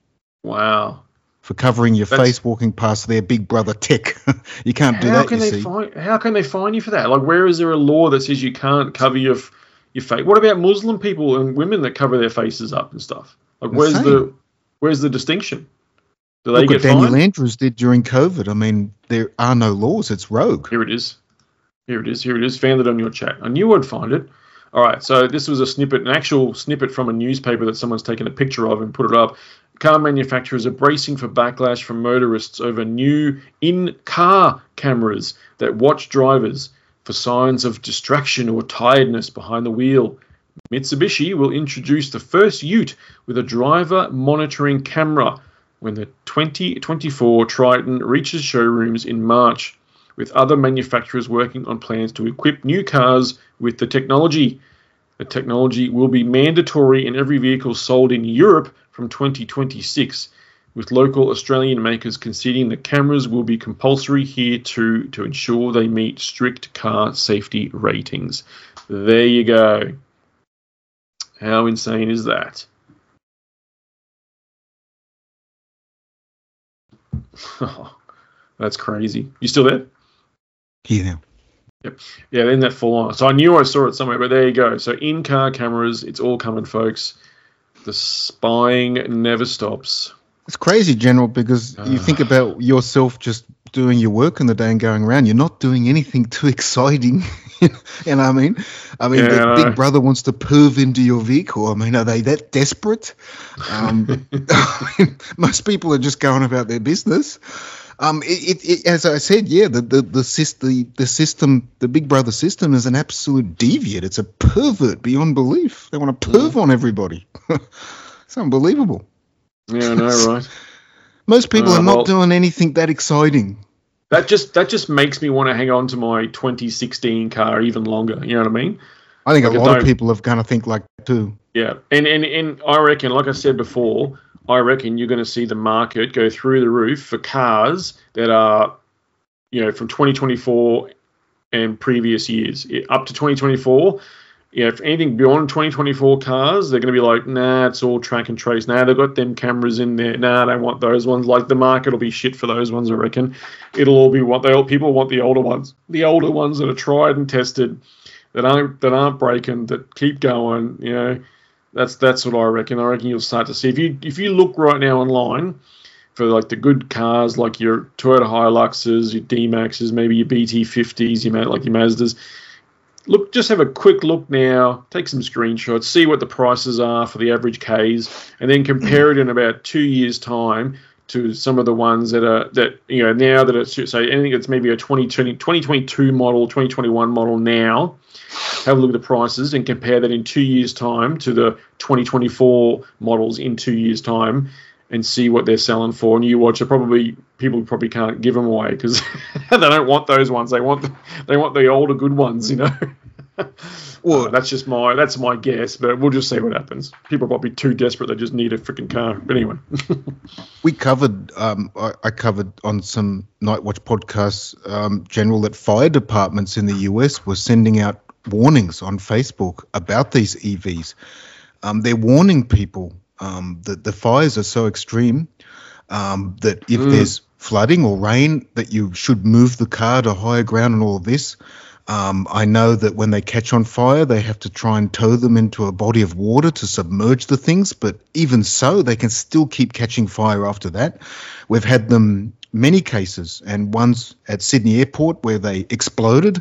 D: Wow.
E: for covering your
D: That's-
E: face walking past their big brother tech. You can't do
D: How
E: that.
D: can
E: You
D: they
E: see,
D: fine? How can they fine you for that? Like, where is there a law that says you can't cover your f- your face? What about Muslim people and women that cover their faces up and stuff? Like,
E: The
D: where's
E: same.
D: the where's the distinction? Do they
E: look
D: get
E: what Daniel
D: fined?
E: Andrews did during COVID. I mean, there are no laws. It's rogue.
D: Here it is. Here it is. Here it is. Found it on your chat. I knew I'd find it. All right. So this was a snippet, an actual snippet from a newspaper that someone's taken a picture of and put it up. Car manufacturers are bracing for backlash from motorists over new in-car cameras that watch drivers for signs of distraction or tiredness behind the wheel. Mitsubishi will introduce the first Ute with a driver monitoring camera when the twenty twenty-four Triton reaches showrooms in March, with other manufacturers working on plans to equip new cars with the technology. The technology will be mandatory in every vehicle sold in Europe from twenty twenty-six, with local Australian makers conceding the cameras will be compulsory here too to ensure they meet strict car safety ratings. There you go. How insane is that? Oh, that's crazy. You still there?
E: Yeah.
D: Yeah, then that full on. So I knew I saw it somewhere, but there you go. So in-car cameras, it's all coming, folks. The spying never stops.
E: It's crazy, General, because you think about yourself just doing your work in the day and going around. You're not doing anything too exciting. You know what I mean? I mean,
D: Yeah,
E: the
D: I know.
E: big brother wants to perv into your vehicle. I mean, are they that desperate? Um, most people are just going about their business. Um, it, it, it, as I said, yeah, the the the, syst- the the system, the Big Brother system, is an absolute deviant. It's a pervert beyond belief. They want to perv on everybody. It's unbelievable.
D: Yeah, I know, right?
E: Most people
D: Uh,
E: are not
D: well-
E: doing anything that exciting.
D: That just that just makes me want to hang on to my twenty sixteen car even longer. You know what I mean?
E: I think
D: Like
E: a
D: I
E: lot of
D: don't-
E: people are going to think like that too.
D: Yeah, and and and I reckon, like I said before, I reckon you're going to see the market go through the roof for cars that are, you know, from twenty twenty-four and previous years I- up to twenty twenty-four. Yeah, if anything beyond twenty twenty-four cars, they're going to be like, nah, it's all track and trace. Nah, they've got them cameras in there. Nah, I don't want those ones. Like the market will be shit for those ones, I reckon. It'll all be what they people want the older ones, the older ones that are tried and tested, that aren't that aren't breaking, that keep going. You know, that's that's what I reckon. I reckon you'll start to see if you if you look right now online, for like the good cars, like your Toyota Hiluxes, your D-Maxes, maybe your B T fifties, you know, like your Mazdas. Look, just have a quick look now, take some screenshots, see what the prices are for the average Ks, and then compare it in about two years' time to some of the ones that are, that, you know, now that it's, say, anything that's maybe a twenty twenty-two model, twenty twenty-one model now, have a look at the prices and compare that in two years' time to the twenty twenty-four models in two years' time and see what they're selling for. And you watch it, probably people probably can't give them away because they don't want those ones. They want the, they want the older good ones, you know. Well, uh, that's just my that's my guess, but we'll just see what happens. People are probably too desperate; they just need a freaking car. But anyway,
E: we covered. Um, I, I covered on some Night Watch podcasts. Um, general that fire departments in the U S were sending out warnings on Facebook about these E Vs. Um, they're warning people um, that the fires are so extreme um, that if mm. there's flooding or rain, that you should move the car to higher ground and all of this. Um, I know that when they catch on fire, they have to try and tow them into a body of water to submerge the things. But even so, they can still keep catching fire after that. We've had them many cases, and ones at Sydney Airport where they exploded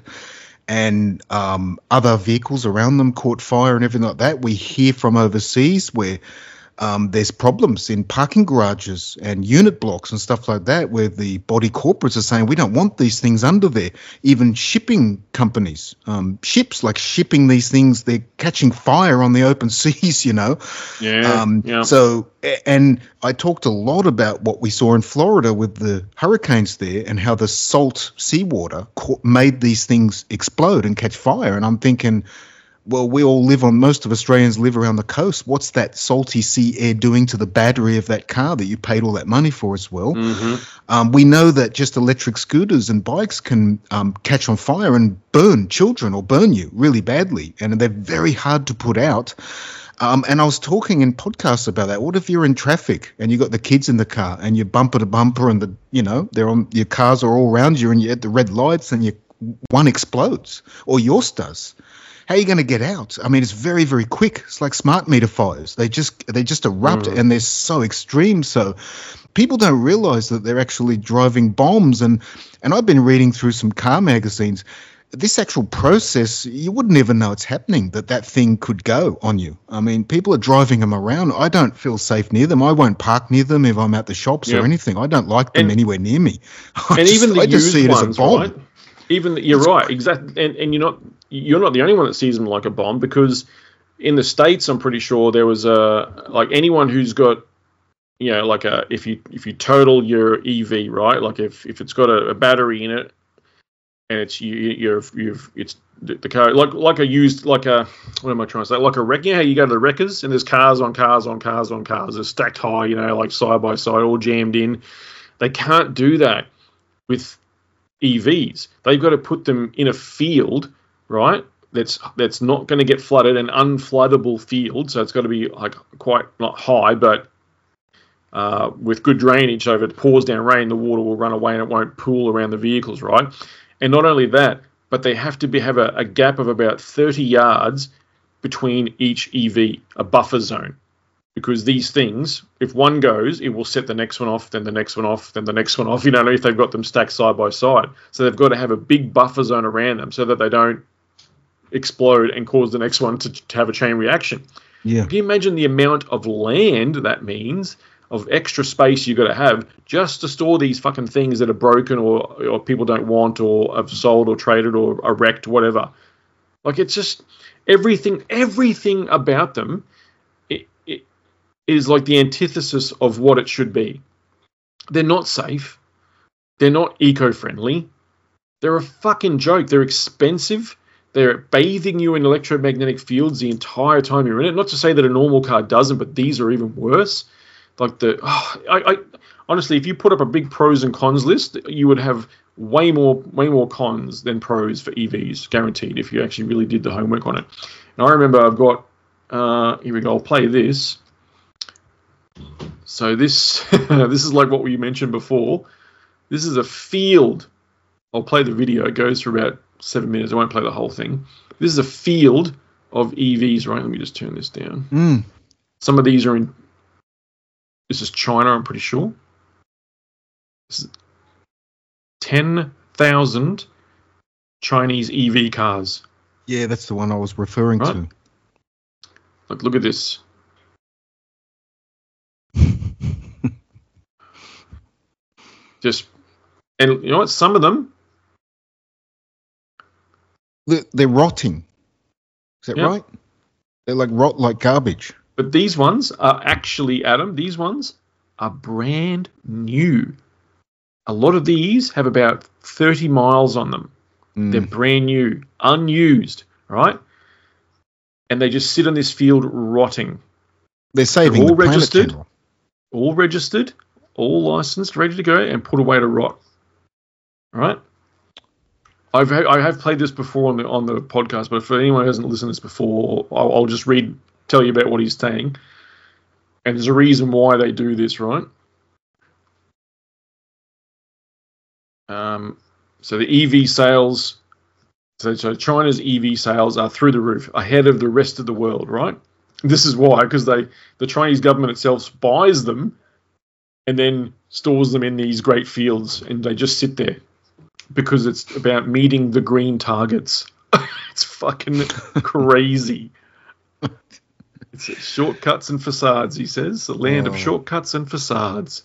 E: and um, other vehicles around them caught fire and everything like that. We hear from overseas where Um, there's problems in parking garages and unit blocks and stuff like that where the body corporates are saying we don't want these things under there. Even shipping companies, um, ships like shipping these things, they're catching fire on the open seas, you know.
D: Yeah,
E: um,
D: yeah.
E: So, and I talked a lot about what we saw in Florida with the hurricanes there and how the salt seawater co- made these things explode and catch fire. And I'm thinking, well, we all live on, most of Australians live around the coast. What's that salty sea air doing to the battery of that car that you paid all that money for as well?
D: Mm-hmm.
E: Um, we know that just electric scooters and bikes can um, catch on fire and burn children or burn you really badly, and they're very hard to put out. Um, and I was talking in podcasts about that. What if you're in traffic and you got the kids in the car and you're bumper to bumper and the, you know, they're on, your cars are all around you and you're at the red lights and you, one explodes or yours does? How are you going to get out? I mean, it's very, very quick. It's like smart meter fires. They just they just erupt mm. and they're so extreme. So people don't realize that they're actually driving bombs. And, and I've been reading through some car magazines. This actual process, you wouldn't even know it's happening, that that thing could go on you. I mean, people are driving them around. I don't feel safe near them. I won't park near them if I'm at the shops yep. or anything. I don't like them and, anywhere near me. I
D: and
E: just,
D: even the
E: I just
D: used
E: see it
D: ones,
E: as a bomb.
D: Right? Even the, you're it's, right, exactly, and and you're not you're not the only one that sees them like a bomb, because in the States, I'm pretty sure there was a like anyone who's got, you know, like a if you if you total your E V, right, like if, if it's got a, a battery in it, and it's you you've you've it's the, the car like like a used like a what am I trying to say like a wreck? You know how you go to the wreckers and there's cars on cars on cars on cars, they're stacked high, you know, like side by side, all jammed in. They can't do that with E Vs. They've got to put them in a field, right? That's that's not going to get flooded, an unfloodable field. So it's got to be like quite not high, but uh, with good drainage. So if it pours down rain, the water will run away and it won't pool around the vehicles, right? And not only that, but they have to be have a, a gap of about thirty yards between each E V, a buffer zone. Because these things, if one goes, it will set the next one off, then the next one off, then the next one off. You know, if they've got them stacked side by side. So they've got to have a big buffer zone around them so that they don't explode and cause the next one to, to have a chain reaction.
E: Yeah.
D: Can you imagine the amount of land that means, of extra space you've got to have just to store these fucking things that are broken or, or people don't want or have sold or traded or are wrecked, whatever. Like, it's just everything, everything about them is like the antithesis of what it should be. They're not safe. They're not eco-friendly. They're a fucking joke. They're expensive. They're bathing you in electromagnetic fields the entire time you're in it. Not to say that a normal car doesn't, but these are even worse. Like the, oh, I, I honestly, if you put up a big pros and cons list, you would have way more, way more cons than pros for E Vs, guaranteed, if you actually really did the homework on it. And I remember I've got, uh, here we go, I'll play this. So this this is like what we mentioned before. This is a field. I'll play the video. It goes for about seven minutes. I won't play the whole thing. This is a field of E Vs, right? Let me just turn this down.
E: Mm.
D: Some of these are in, this is China, I'm pretty sure. ten thousand Chinese E V cars.
E: Yeah, that's the one I was referring
D: Right.
E: to.
D: Look, look at this. Just, and you know what? Some of them,
E: They're, they're rotting. Is that
D: Yeah.
E: right? They're like rot like garbage.
D: but these ones are actually, Adam, these ones are brand new. A lot of these have about thirty miles on them.
E: Mm.
D: They're brand new, unused, right? And they just sit on this field rotting.
E: They're saving
D: all
E: the planet,
D: registered.
E: General.
D: All registered, all licensed, ready to go, and put away to rot. All right? I've I have played this before on the on the podcast, but for anyone who hasn't listened to this before, I'll, I'll just read tell you about what he's saying. And there's a reason why they do this, right? Um, so the E V sales, so, so China's E V sales are through the roof, ahead of the rest of the world, right? This is why, because they the Chinese government itself buys them and then stores them in these great fields, and they just sit there because it's about meeting the green targets. It's fucking crazy. It's shortcuts and facades, he says. The land
E: Oh.
D: of shortcuts and facades.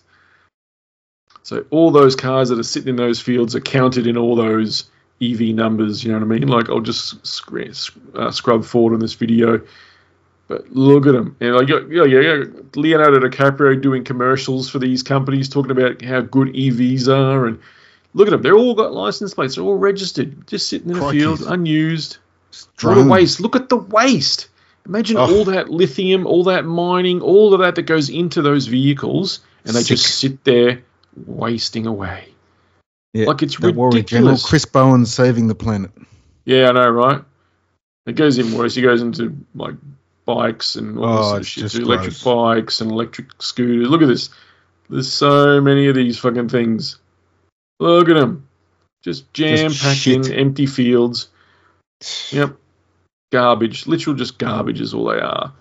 D: So all those cars that are sitting in those fields are counted in all those E V numbers, you know what I mean? Like, I'll just sc- uh, scrub forward on this video. But look at them. And like, yeah, yeah, yeah. Leonardo DiCaprio doing commercials for these companies talking about how good E Vs are. And look at them. They're all got license plates. They're all registered. Just sitting in a
E: Crikey.
D: field, unused.
E: Drone.
D: What a waste. Look at the waste. Imagine
E: Oh.
D: all that lithium, all that mining, all of that that goes into those vehicles, and they just
E: Sick.
D: sit there wasting away.
E: Yeah,
D: Like, it's
E: don't worry, General.
D: ridiculous.
E: Chris Bowen's saving the planet.
D: Yeah, I know, right? It goes even worse. He goes into, like, bikes and all this
E: Oh,
D: sort of
E: it's
D: shit.
E: just
D: too. Electric
E: gross.
D: bikes and electric scooters. Look at this. There's so many of these fucking things. Look at them. Just jam-packed in
E: shit.
D: empty fields. Yep. Garbage. Literal just garbage is all they are.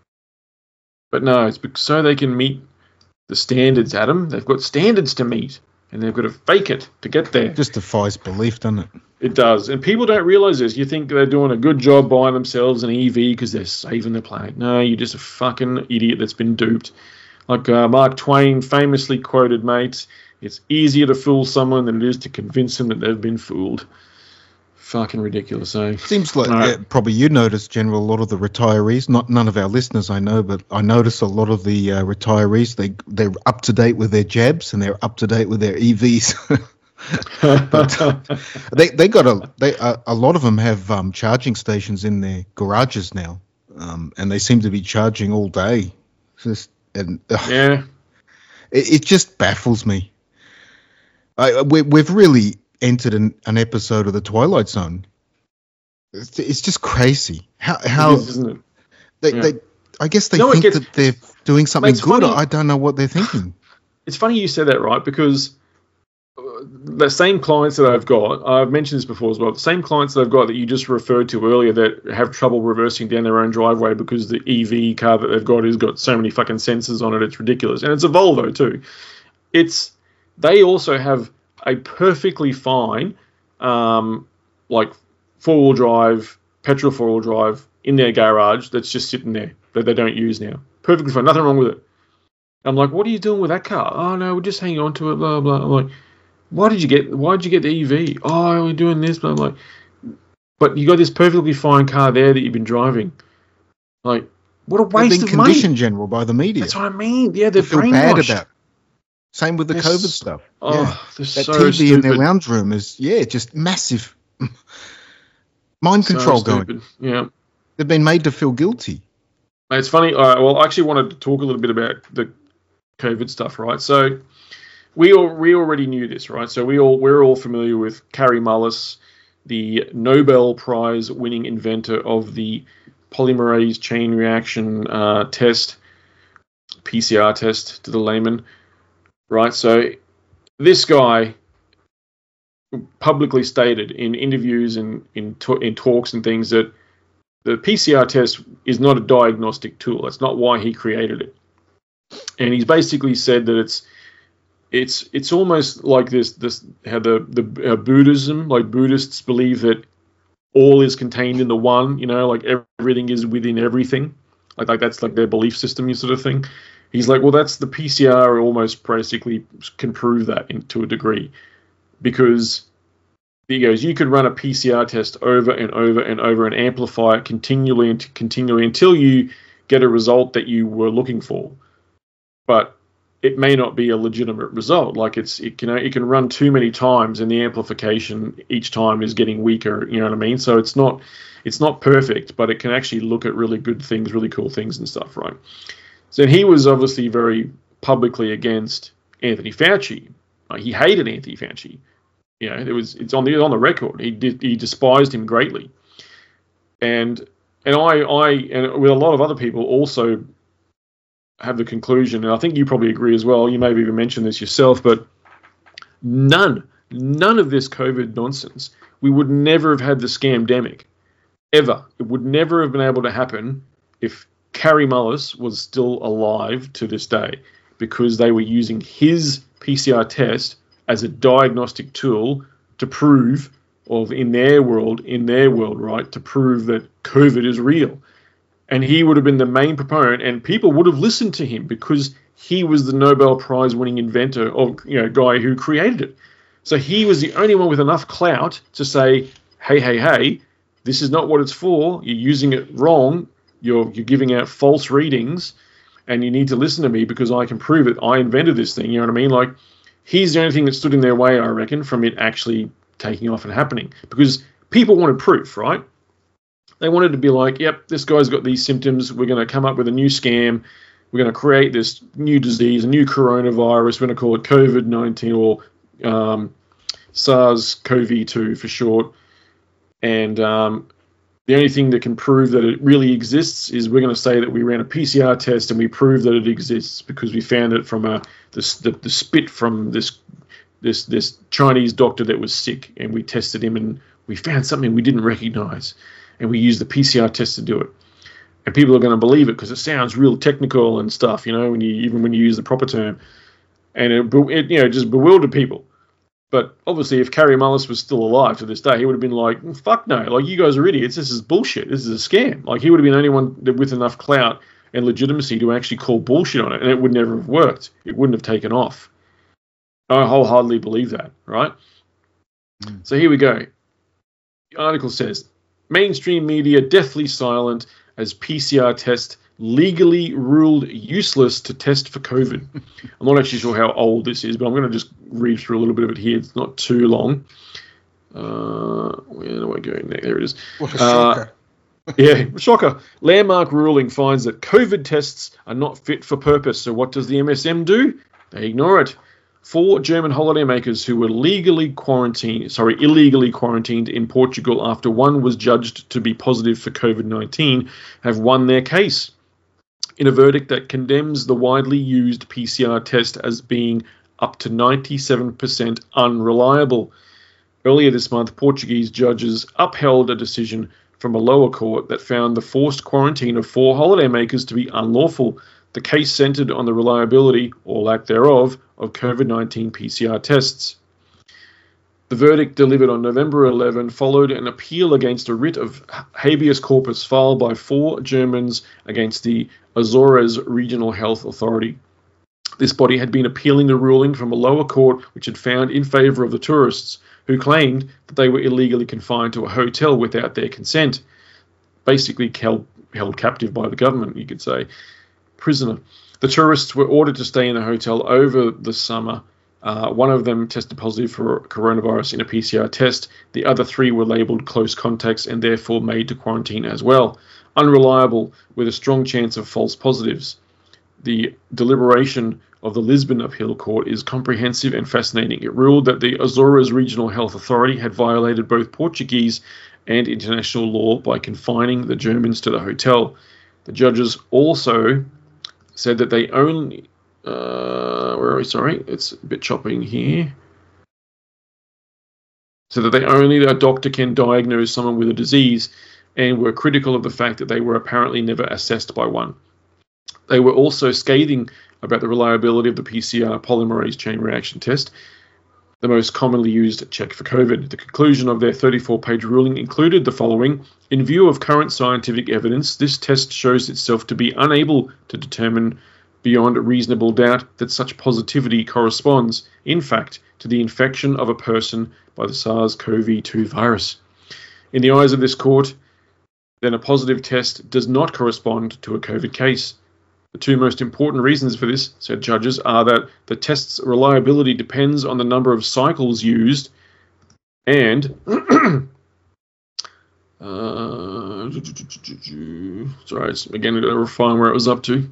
D: But no, it's bec- so they can meet the standards, Adam. They've got standards to meet, and they've got to fake it to get there.
E: Just defies belief, doesn't it?
D: It does. And people don't realize this. You think they're doing a good job buying themselves an E V because they're saving the planet. No, you're just a fucking idiot that's been duped. Like uh, Mark Twain famously quoted, mate, it's easier to fool someone than it is to convince them that they've been fooled. Fucking ridiculous, eh?
E: Seems like
D: All right.
E: yeah, probably you notice, General, a lot of the retirees. Not none of our listeners, I know, but I notice a lot of the uh, retirees. They they're up to date with their jabs and they're up to date with their E Vs. But uh, they they got a they uh, a lot of them have um, charging stations in their garages now, um, and they seem to be charging all day. Just and ugh,
D: Yeah.
E: it, it just baffles me. I, we, we've really entered an, an episode of the Twilight Zone. It's, it's just crazy. How how
D: It is, isn't it?
E: they,
D: Yeah.
E: they I guess they
D: No, it
E: think
D: gets-
E: that they're doing something
D: it's
E: good.
D: funny.
E: I don't know what they're thinking.
D: It's funny you said that, right? Because uh, the same clients that I've got, I've mentioned this before as well, the same clients that I've got that you just referred to earlier that have trouble reversing down their own driveway because the E V car that they've got has got so many fucking sensors on it, it's ridiculous. And it's a Volvo too. It's, they also have a perfectly fine, um, like four-wheel drive, petrol four-wheel drive in their garage that's just sitting there that they don't use now. Perfectly fine, nothing wrong with it. I'm like, what are you doing with that car? Oh no, we're just hanging on to it, blah blah. I'm like, why did you get? Why did you get the E V? Oh, we're doing this. But I'm like, but you got this perfectly fine car there that you've been driving. Like, what a
E: They've
D: waste
E: been
D: of money.
E: conditioned, General, by the media.
D: That's what I mean. Yeah, they're
E: They feel bad
D: brainwashed.
E: about it. Same with the
D: They're
E: COVID
D: s-
E: stuff.
D: Oh,
E: yeah.
D: they're
E: That
D: so
E: T V
D: stupid.
E: in their lounge room is, yeah, just massive mind
D: So
E: control going.
D: stupid. Yeah.
E: They've been made to feel guilty.
D: It's funny. Uh, well, I actually wanted to talk a little bit about the COVID stuff, right? So we all we already knew this, right? So we all we're all familiar with Kary Mullis, the Nobel Prize winning inventor of the polymerase chain reaction uh, test, P C R test to the layman, right? So this guy publicly stated in interviews and in to- in talks and things that the P C R test is not a diagnostic tool. That's not why he created it. And he's basically said that it's it's it's almost like this this how the the uh, Buddhism, like Buddhists believe that all is contained in the one, you know, like everything is within everything, like like that's like their belief system, you sort of thing. He's like, well, that's the P C R almost basically can prove that in, to a degree, because he goes, you could run a P C R test over and over and over and amplify it continually and continually until you get a result that you were looking for, but it may not be a legitimate result. Like it's, it can, it can run too many times and the amplification each time is getting weaker. You know what I mean? So it's not, it's not perfect, but it can actually look at really good things, really cool things and stuff. Right. So he was obviously very publicly against Anthony Fauci. Like, he hated Anthony Fauci. You know, it was, it's on the, on the record. He did, he despised him greatly. And, and I, I, and with a lot of other people also have the conclusion, and I think you probably agree as well, you may have even mentioned this yourself, but none, none of this COVID nonsense, we would never have had the scamdemic, ever. It would never have been able to happen if Kary Mullis was still alive to this day, because they were using his P C R test as a diagnostic tool to prove, or in their world, in their world, right, to prove that COVID is real. And he would have been the main proponent, and people would have listened to him because he was the Nobel Prize winning inventor, or, you know, guy who created it. So he was the only one with enough clout to say, hey, hey, hey, this is not what it's for. You're using it wrong. You're you're giving out false readings, and you need to listen to me because I can prove it. I invented this thing. You know what I mean? Like, he's the only thing that stood in their way, I reckon, from it actually taking off and happening, because people wanted proof, right? They wanted to be like, yep, this guy's got these symptoms. We're going to come up with a new scam. We're going to create this new disease, a new coronavirus. We're going to call it COVID nineteen, or um, SARS-C o V two for short. And um, the only thing that can prove that it really exists is we're going to say that we ran a P C R test and we proved that it exists because we found it from a this, the, the spit from this this this Chinese doctor that was sick, and we tested him and we found something we didn't recognize. And we use the P C R test to do it. And people are going to believe it because it sounds real technical and stuff, you know, when you even when you use the proper term. And it, it you know, just bewildered people. But obviously, if Kary Mullis was still alive to this day, he would have been like, fuck no, like, you guys are idiots. This is bullshit. This is a scam. Like, he would have been the only one with enough clout and legitimacy to actually call bullshit on it. And it would never have worked. It wouldn't have taken off. I wholeheartedly believe that, right? Mm. So here we go. The article says, mainstream media deathly silent as P C R test legally ruled useless to test for COVID. I'm not actually sure how old this is, but I'm going to just read through a little bit of it here. It's not too long. Uh, where do I go next? There it is.
E: What a shocker.
D: Uh, yeah, shocker. Landmark ruling finds that COVID tests are not fit for purpose. So what does the M S M do? They ignore it. Four German holidaymakers who were legally quarantined, sorry, illegally quarantined in Portugal after one was judged to be positive for COVID nineteen have won their case in a verdict that condemns the widely used P C R test as being up to ninety-seven percent unreliable. Earlier this month, Portuguese judges upheld a decision from a lower court that found the forced quarantine of four holidaymakers to be unlawful. The case centered on the reliability, or lack thereof, of COVID nineteen P C R tests. The verdict, delivered on November eleventh, followed an appeal against a writ of habeas corpus filed by four Germans against the Azores Regional Health Authority. This body had been appealing the ruling from a lower court which had found in favour of the tourists, who claimed that they were illegally confined to a hotel without their consent. Basically held, held captive by the government, you could say. Prisoner. The tourists were ordered to stay in the hotel over the summer. Uh, one of them tested positive for coronavirus in a P C R test. The other three were labelled close contacts and therefore made to quarantine as well. Unreliable, with a strong chance of false positives. The deliberation of the Lisbon Appeal Court is comprehensive and fascinating. It ruled that the Azores Regional Health Authority had violated both Portuguese and international law by confining the Germans to the hotel. The judges also said that they only, uh, where are we, sorry, it's a bit chopping here. So that they only, a doctor can diagnose someone with a disease, and were critical of the fact that they were apparently never assessed by one. They were also scathing about the reliability of the P C R polymerase chain reaction test, the most commonly used check for COVID. The conclusion of their thirty-four page ruling included the following. In view of current scientific evidence, this test shows itself to be unable to determine beyond reasonable doubt that such positivity corresponds, in fact, to the infection of a person by the SARS-C o V two virus. In the eyes of this court, then a positive test does not correspond to a COVID case. The two most important reasons for this, said judges, are that the test's reliability depends on the number of cycles used and uh, sorry, again, I've got to refine where it was up to.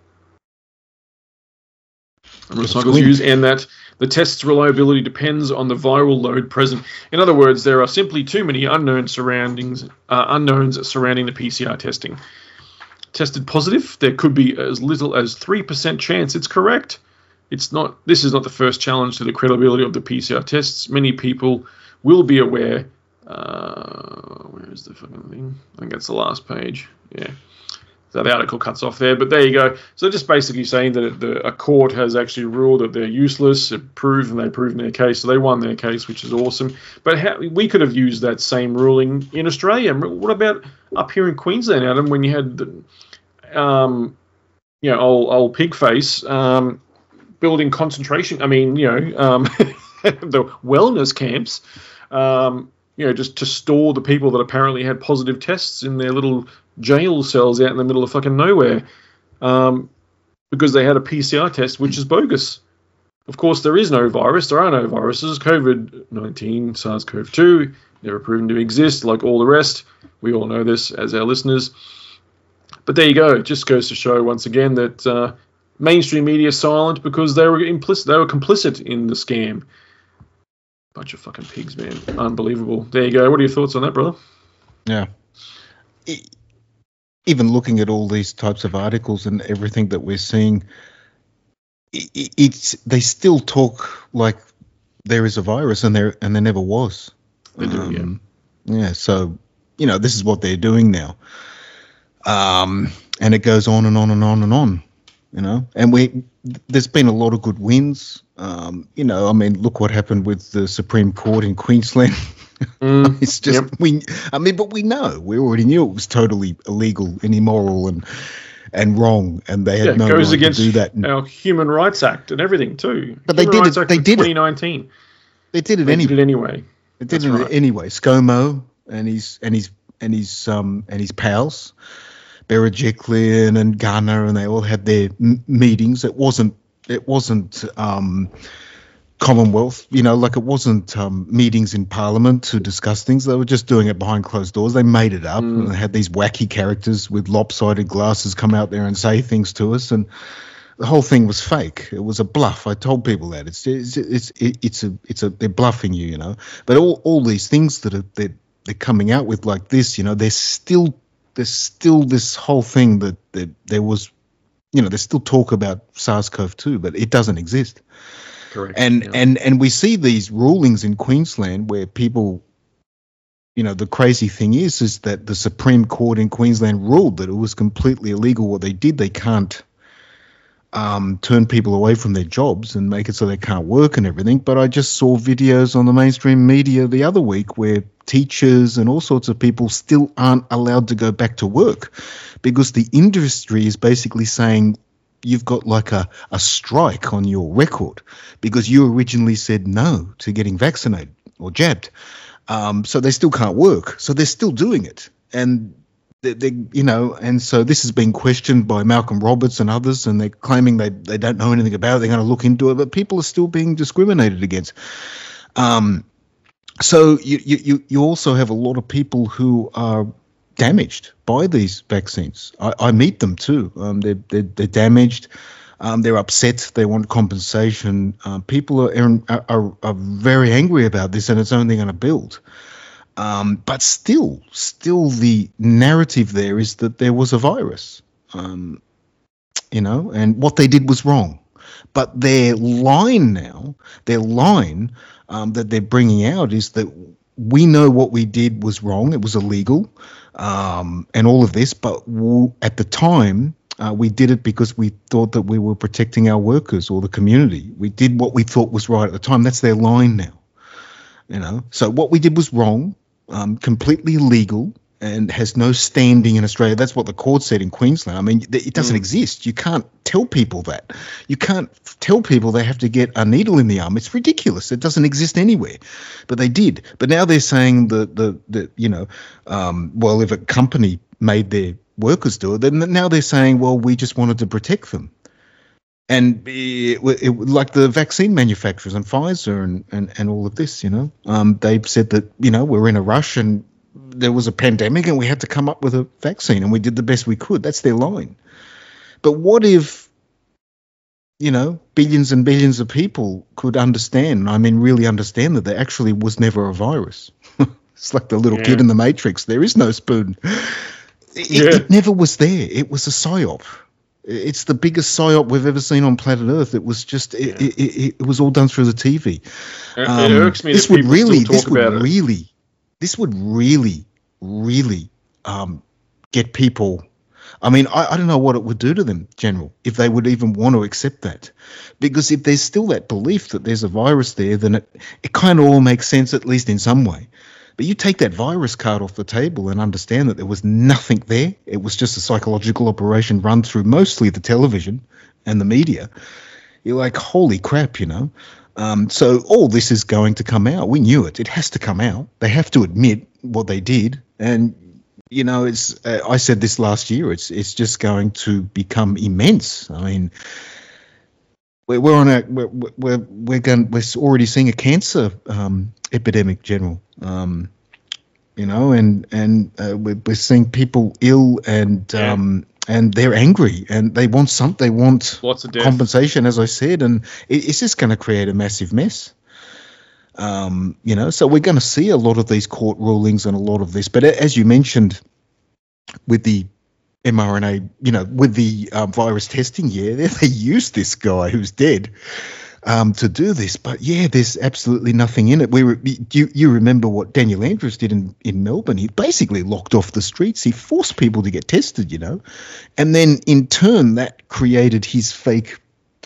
D: Number of cycles used, and that the test's reliability depends on the viral load present. In other words, there are simply too many unknown surroundings, uh, unknowns surrounding the P C R testing. Tested positive, there could be as little as three percent chance it's correct. It's not. This is not the first challenge to the credibility of the P C R tests. Many people will be aware. Uh, where is the fucking thing? I think that's the last page. Yeah. So the article cuts off there, but there you go. So just basically saying that the, a court has actually ruled that they're useless, it proved, and they've proven their case. So they won their case, which is awesome. But how, we could have used that same ruling in Australia. What about up here in Queensland, Adam, when you had the, um, you know, old, old Pigface um, building concentration, I mean, you know, um, the wellness camps, um, you know, just to store the people that apparently had positive tests in their little jail cells out in the middle of fucking nowhere, um, because they had a P C R test which is bogus. Of course, there is no virus. There are no viruses. COVID nineteen, SARS-C o V two, never proven to exist like all the rest. We all know this as our listeners. But there you go. It just goes to show once again that uh, mainstream media is silent because they were implicit. They were complicit in the scam. Bunch of fucking pigs, man. Unbelievable. There you go. What are your thoughts on that, brother?
E: Yeah. Even looking at all these types of articles and everything that we're seeing, it's they still talk like there is a virus and there and there never was.
D: They do,
E: um, yeah. Yeah. So you know this is what they're doing now, um, and it goes on and on and on and on. You know, and we there's been a lot of good wins. Um, you know, I mean, look what happened with the Supreme Court in Queensland.
D: Mm,
E: it's just
D: yep.
E: we. I mean, but we know we already knew it was totally illegal and immoral and and wrong, and they had
D: yeah,
E: no
D: it goes
E: right
D: against
E: to do that. And,
D: our Human Rights Act and everything too.
E: But they
D: Human
E: did
D: Rights
E: it.
D: Act
E: They
D: of
E: did
D: twenty
E: it.
D: nineteen.
E: They did it
D: They
E: anyway.
D: did it anyway.
E: They did
D: That's
E: it
D: right.
E: anyway. ScoMo and his and his and his um and his pals, Berejiklian and Gunner, and they all had their m- meetings. It wasn't. It wasn't. Um, Commonwealth, you know, like it wasn't um, meetings in Parliament to discuss things. They were just doing it behind closed doors. They made it up, mm. and they had these wacky characters with lopsided glasses come out there and say things to us, and the whole thing was fake. It was a bluff. I told people that it's it's it's it's a it's a they're bluffing you, you know. But all all these things that are they're, they're coming out with like this, you know, there's still there's still this whole thing that, that there was, you know, there's still talk about SARS-C o V two, but it doesn't exist.
D: Correct.
E: And,
D: yeah.
E: and and we see these rulings in Queensland where people, you know, the crazy thing is, is that the Supreme Court in Queensland ruled that it was completely illegal what they did. They can't um, turn people away from their jobs and make it so they can't work and everything. But I just saw videos on the mainstream media the other week where teachers and all sorts of people still aren't allowed to go back to work because the industry is basically saying, you've got like a, a strike on your record because you originally said no to getting vaccinated or jabbed. Um, so they still can't work. So they're still doing it. And they, they, you know, and so this has been questioned by Malcolm Roberts and others, and they're claiming they, they don't know anything about it. They're going to look into it, but people are still being discriminated against. Um, so you, you, you also have a lot of people who are damaged by these vaccines. I, I meet them too. Um, they're, they're, they're damaged. Um, they're upset. They want compensation. Uh, people are, are are very angry about this, and it's only going to build. Um, but still, still the narrative there is that there was a virus, um, you know, and what they did was wrong. But their line now, their line um, that they're bringing out is that we know what we did was wrong. It was illegal. Um, and all of this, but w- at the time, Uh, we did it because we thought that we were protecting our workers or the community. We did what we thought was right at the time. That's their line now. You know, so what we did was wrong, um, completely illegal, and has no standing in Australia. That's what the court said in Queensland. I mean, th- it doesn't mm. exist. You can't tell people that. You can't tell people they have to get a needle in the arm. It's ridiculous. It doesn't exist anywhere. But they did. But now they're saying that, the, the, you know, um, well, if a company made their workers do it, then now they're saying, well, we just wanted to protect them. And it, it, like the vaccine manufacturers and Pfizer and, and, and all of this, you know, um, they've said that, you know, we're in a rush and there was a pandemic and we had to come up with a vaccine and we did the best we could. That's their line. But what if, you know, billions and billions of people could understand, I mean, really understand that there actually was never a virus? It's like the little yeah. kid in the Matrix. There is no spoon. It, yeah. it never was there. It was a psyop. It's the biggest psyop we've ever seen on planet Earth. It was just, it, yeah. it, it, it was all done through the T V.
D: It, um, it irks me
E: this
D: that
E: would
D: people
E: really,
D: still
E: this
D: talk
E: would
D: about it.
E: really, this would really, really um, get people. I mean, I, I don't know what it would do to them, General, if they would even want to accept that. Because if there's still that belief that there's a virus there, then it, it kind of all makes sense, at least in some way. But you take that virus card off the table and understand that there was nothing there. It was just a psychological operation run through mostly the television and the media. You're like, holy crap, you know. Um, so all this is going to come out. We knew it. It has to come out. They have to admit what they did. And, you know, it's. Uh, I said this last year. It's it's just going to become immense. I mean, we're, we're on a we're we're we're going we're already seeing a cancer um, epidemic, General. Um, you know, and and uh, we're, we're seeing people ill and
D: yeah.
E: um, and they're angry and they want some they want
D: Lots of death.
E: compensation, as I said, and it, it's just going to create a massive mess. Um, you know, so we're going to see a lot of these court rulings and a lot of this. But as you mentioned, with the mRNA, you know, with the um, virus testing, yeah, they, they used this guy who's dead um, to do this. But yeah, there's absolutely nothing in it. We were, you, you remember what Daniel Andrews did in, in Melbourne? He basically locked off the streets. He forced people to get tested, you know, and then in turn that created his fake,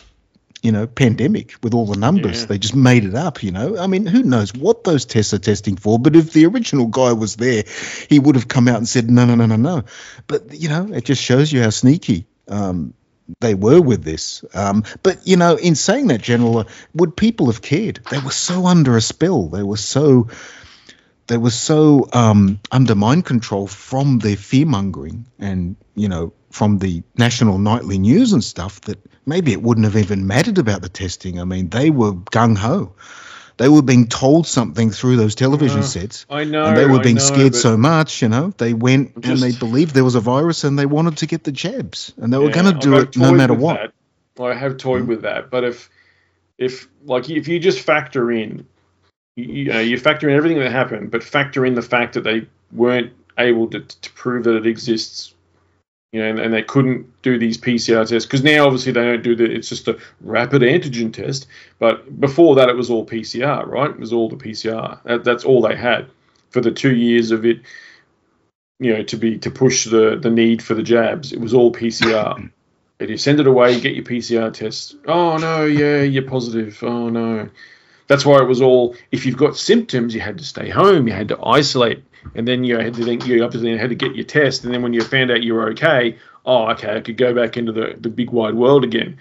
E: you know, pandemic with all the numbers.
D: Yeah.
E: They just made it up, you know. I mean, who knows what those tests are testing for? But if the original guy was there, he would have come out and said, no, no, no, no, no. But, you know, it just shows you how sneaky um, they were with this. Um, but, you know, in saying that, General, uh, would people have cared? They were so under a spell. They were so... They were so um, under mind control from their fear-mongering and, you know, from the national nightly news and stuff that maybe it wouldn't have even mattered about the testing. I mean, they were gung-ho. They were being told something through those television
D: uh,
E: sets.
D: I know.
E: And they were being
D: I know,
E: scared so much, you know. They went
D: just,
E: and they believed there was a virus and they wanted to get the jabs. And they were
D: yeah,
E: going to do
D: I've
E: it no matter
D: with
E: what.
D: That. I have toyed mm-hmm. with that. But if, if like, if you just factor in, You, you know, you factor in everything that happened, but factor in the fact that they weren't able to, to prove that it exists, you know, and, and they couldn't do these P C R tests because now obviously they don't do the. It's just a rapid antigen test, but before that it was all P C R, right? It was all the P C R. That, that's all they had for the two years of it. You know, to be to push the the need for the jabs, it was all P C R. And you send it away, you get your P C R test. Oh no, yeah, you're positive. Oh no. That's why it was all, if you've got symptoms, you had to stay home, you had to isolate, and then you had to then you obviously had to get your test, and then when you found out you were okay, oh, okay, I could go back into the, the big wide world again.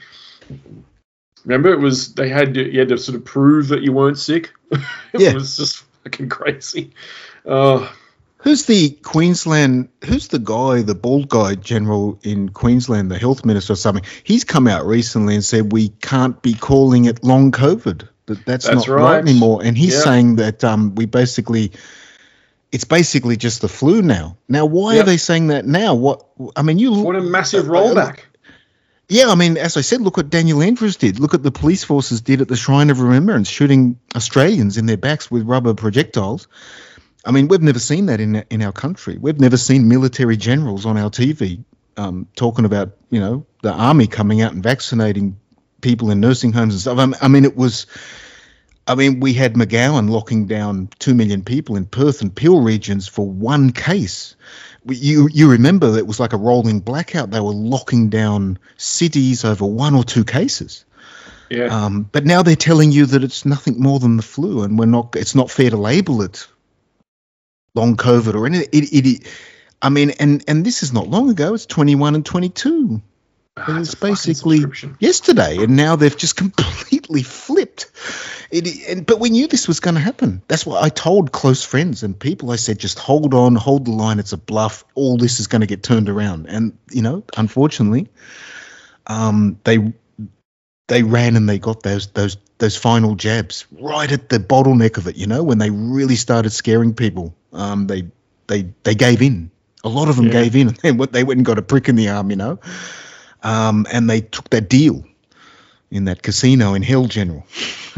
D: Remember, it was, they had to, you had to sort of prove that you weren't sick. It
E: yeah.
D: was just fucking crazy. Uh,
E: Who's the Queensland, who's the guy, the bald guy, General in Queensland, the health minister or something? He's come out recently and said we can't be calling it long COVID. That that's,
D: that's
E: not
D: right.
E: right anymore. And he's
D: yep.
E: saying that um, we basically, it's basically just the flu now. Now, why
D: yep.
E: are they saying that now? What I mean, you
D: what a massive
E: uh,
D: rollback.
E: Yeah, I mean, as I said, look what Daniel Andrews did. Look what the police forces did at the Shrine of Remembrance, shooting Australians in their backs with rubber projectiles. I mean, we've never seen that in in our country. We've never seen military generals on our T V um, talking about, you know, the army coming out and vaccinating people in nursing homes and stuff. I mean, it was, I mean, we had McGowan locking down two million people in Perth and Peel regions for one case. You you remember it was like a rolling blackout. They were locking down cities over one or two cases.
D: Yeah.
E: Um, but now they're telling you that it's nothing more than the flu, and we're not. It's not fair to label it long COVID or anything. It, it, it, I mean, and and this is not long ago. It's twenty-one and twenty-two.
D: Ah,
E: It
D: it's
E: was
D: a fucking
E: basically
D: subscription.
E: yesterday, and now they've just completely flipped. It, and, but we knew this was going to happen. That's why I told close friends and people. I said, just hold on, hold the line. It's a bluff. All this is going to get turned around. And you know, unfortunately, um, they they ran and they got those those those final jabs right at the bottleneck of it. You know, when they really started scaring people, um, they they they gave in. A lot of them
D: Yeah.
E: gave in, and then what they went and got a prick in the arm. You know. Um, and they took that deal in that casino in Hell, General,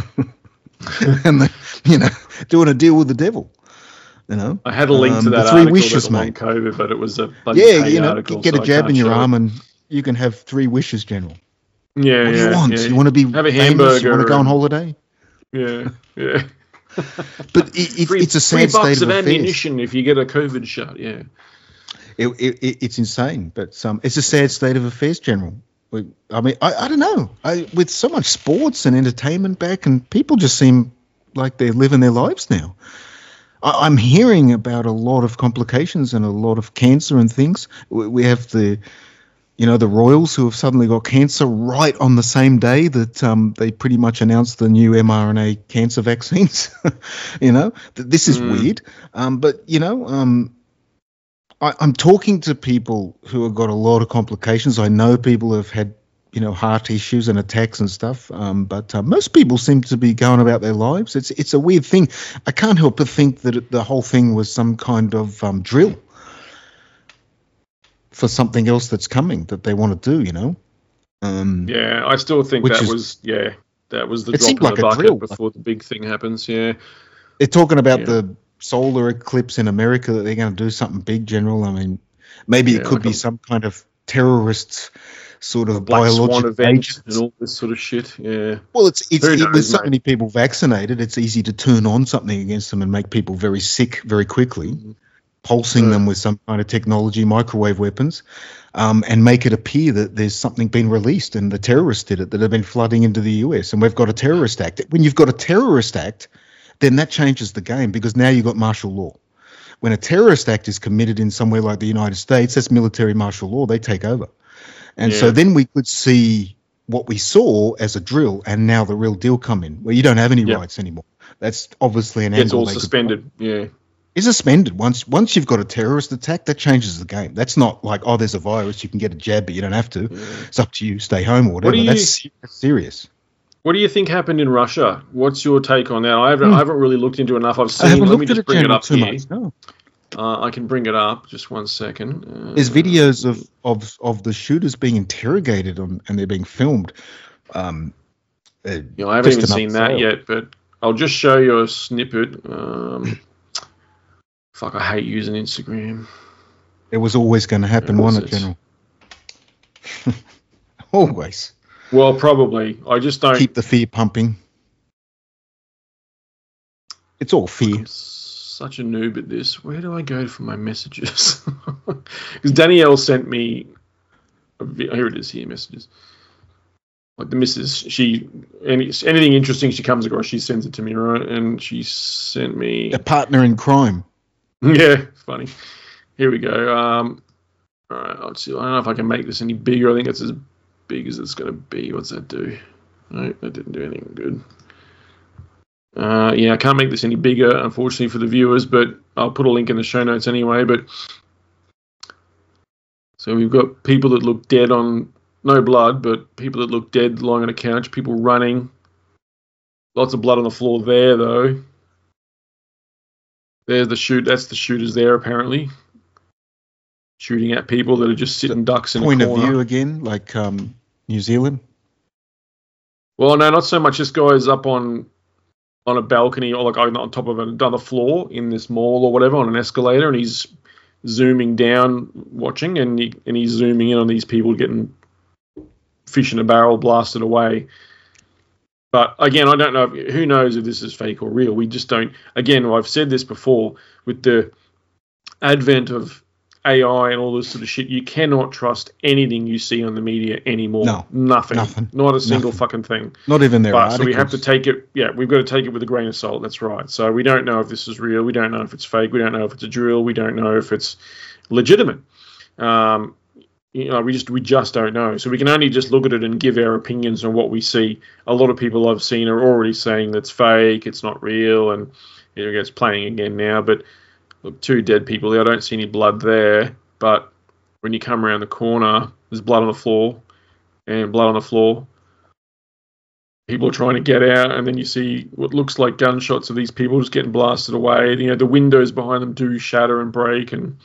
E: and they, you know, doing a deal with the devil. You know,
D: I had a link
E: Um,
D: to
E: the
D: that
E: three
D: article
E: wishes,
D: about the long
E: mate.
D: COVID, but it was a bloody
E: yeah,
D: paid
E: you know,
D: article,
E: get
D: so
E: a
D: I
E: jab
D: can't
E: in your
D: show
E: arm
D: it.
E: and you can have three wishes, General.
D: Yeah,
E: What do
D: yeah,
E: you want?
D: yeah.
E: You want to be
D: have a
E: famous?
D: hamburger?
E: You want to go on
D: and-
E: holiday?
D: Yeah, yeah.
E: But it, it,
D: Three,
E: it's a
D: three
E: sad
D: bucks
E: state
D: of
E: of affairs.
D: ammunition if you get a COVID shot. Yeah.
E: It, it, it, it's insane, but um, it's a sad state of affairs, General. We, I mean, I, I don't know. I, with so much sports and entertainment back, and people just seem like they're living their lives now. I, I'm hearing about a lot of complications and a lot of cancer and things. We, we have the, you know, the royals who have suddenly got cancer right on the same day that um, they pretty much announced the new mRNA cancer vaccines. You know, Th- this is
D: Mm.
E: weird. Um, but you know, um, I, I'm talking to people who have got a lot of complications. I know people have had, you know, heart issues and attacks and stuff. Um, but uh, most people seem to be going about their lives. It's it's a weird thing. I can't help but think that it, the whole thing was some kind of um, drill for something else that's coming that they want to do. You know. Um,
D: Yeah, I still think
E: Which
D: that
E: is-
D: was yeah, that was the
E: It
D: drop
E: seemed
D: in
E: like
D: the
E: a
D: bucket
E: drill.
D: before the big thing happens. Yeah,
E: They're talking about
D: Yeah.
E: the solar eclipse in America, that they're going to do something big, General. I mean, maybe
D: Yeah,
E: it could
D: like
E: be
D: a-
E: some kind of terrorist sort of
D: Black Swan
E: biological
D: event
E: agent.
D: and all this sort of shit. Yeah,
E: Well, it's it's
D: Who
E: it,
D: knows,
E: with so
D: mate?
E: many people vaccinated, it's easy to turn on something against them and make people very sick very quickly, pulsing
D: Yeah.
E: them with some kind of technology, microwave weapons, um, and make it appear that there's something been released and the terrorists did it, that have been flooding into the U S, and we've got a terrorist act. When you've got a terrorist act, then that changes the game, because now you've got martial law. When a terrorist act is committed in somewhere like the United States, that's military martial law. They take over. And so
D: Yeah.
E: then we could see what we saw as a drill, and now the real deal come in, where you don't have any
D: Yep.
E: rights anymore. That's obviously an
D: it's
E: angle
D: all
E: they could-
D: suspended. Yeah,
E: It's suspended. Once once you've got a terrorist attack, that changes the game. That's not like, oh, there's a virus, you can get a jab, but you don't have to. It's up to you. Stay home or whatever.
D: do you-
E: That's, that's serious.
D: What do you think happened in Russia? What's your take on that? I haven't, I haven't really looked into it enough. I've
E: I
D: seen.
E: haven't
D: Let me
E: looked at
D: just
E: it,
D: bring it
E: General,
D: up
E: too
D: here.
E: much. No.
D: Uh, I can bring it up. Just one second. Uh,
E: There's videos of, of, of the shooters being interrogated on, and they're being filmed. Um, uh,
D: You know, I haven't
E: just
D: even
E: enough
D: seen that
E: fail.
D: yet, but I'll just show you a snippet. Um, fuck, I hate using Instagram.
E: It was always going to happen,
D: Yeah,
E: wasn't it,
D: it's-
E: General? Always.
D: Well, probably. I just don't.
E: Keep the fear pumping. It's all fear.
D: I'm such a noob at this. Where do I go for my messages? Because Danielle sent me. A vi- here it is. Here, messages. Like the missus, she any anything interesting she comes across, she sends it to me, right? And she sent me.
E: A partner in crime.
D: Yeah, funny. Here we go. Um, all right, let's see. I don't know if I can make this any bigger. I think it's as big as it's going to be. What's that do? No, that didn't do anything good. Uh, yeah, I can't make this any bigger, unfortunately, for the viewers, but I'll put a link in the show notes anyway. But so we've got people that look dead on no blood, but people that look dead lying on a couch, people running. Lots of blood on the floor there, though. There's the shoot. That's the shooters there, apparently, shooting at people that are just sitting ducks in
E: Point
D: a
E: of
D: corner.
E: view again, like um, New Zealand.
D: Well, no, not so much. This guy's up on on a balcony or like on on top of another floor in this mall or whatever on an escalator, and he's zooming down, watching, and he, and he's zooming in on these people getting fish in a barrel blasted away. But again, I don't know. If, who knows if this is fake or real? We just don't. Again, I've said this before with the advent of A I and all this sort of shit. You cannot trust anything you see on the media anymore.
E: No,
D: nothing,
E: nothing,
D: not a single
E: nothing.
D: fucking thing.
E: Not even their
D: but,
E: articles.
D: So we have to take it. Yeah, we've got to take it with a grain of salt. That's right. So we don't know if this is real. We don't know if it's fake. We don't know if it's a drill. We don't know if it's legitimate. Um, you know, we just we just don't know. So we can only just look at it and give our opinions on what we see. A lot of people I've seen are already saying that's fake, it's not real, and you know, it's playing again now. But look, two dead people there. I don't see any blood there. But when you come around the corner, there's blood on the floor, and blood on the floor. People are trying to get out, and then you see what looks like gunshots of these people just getting blasted away. You know, the windows behind them do shatter and break, and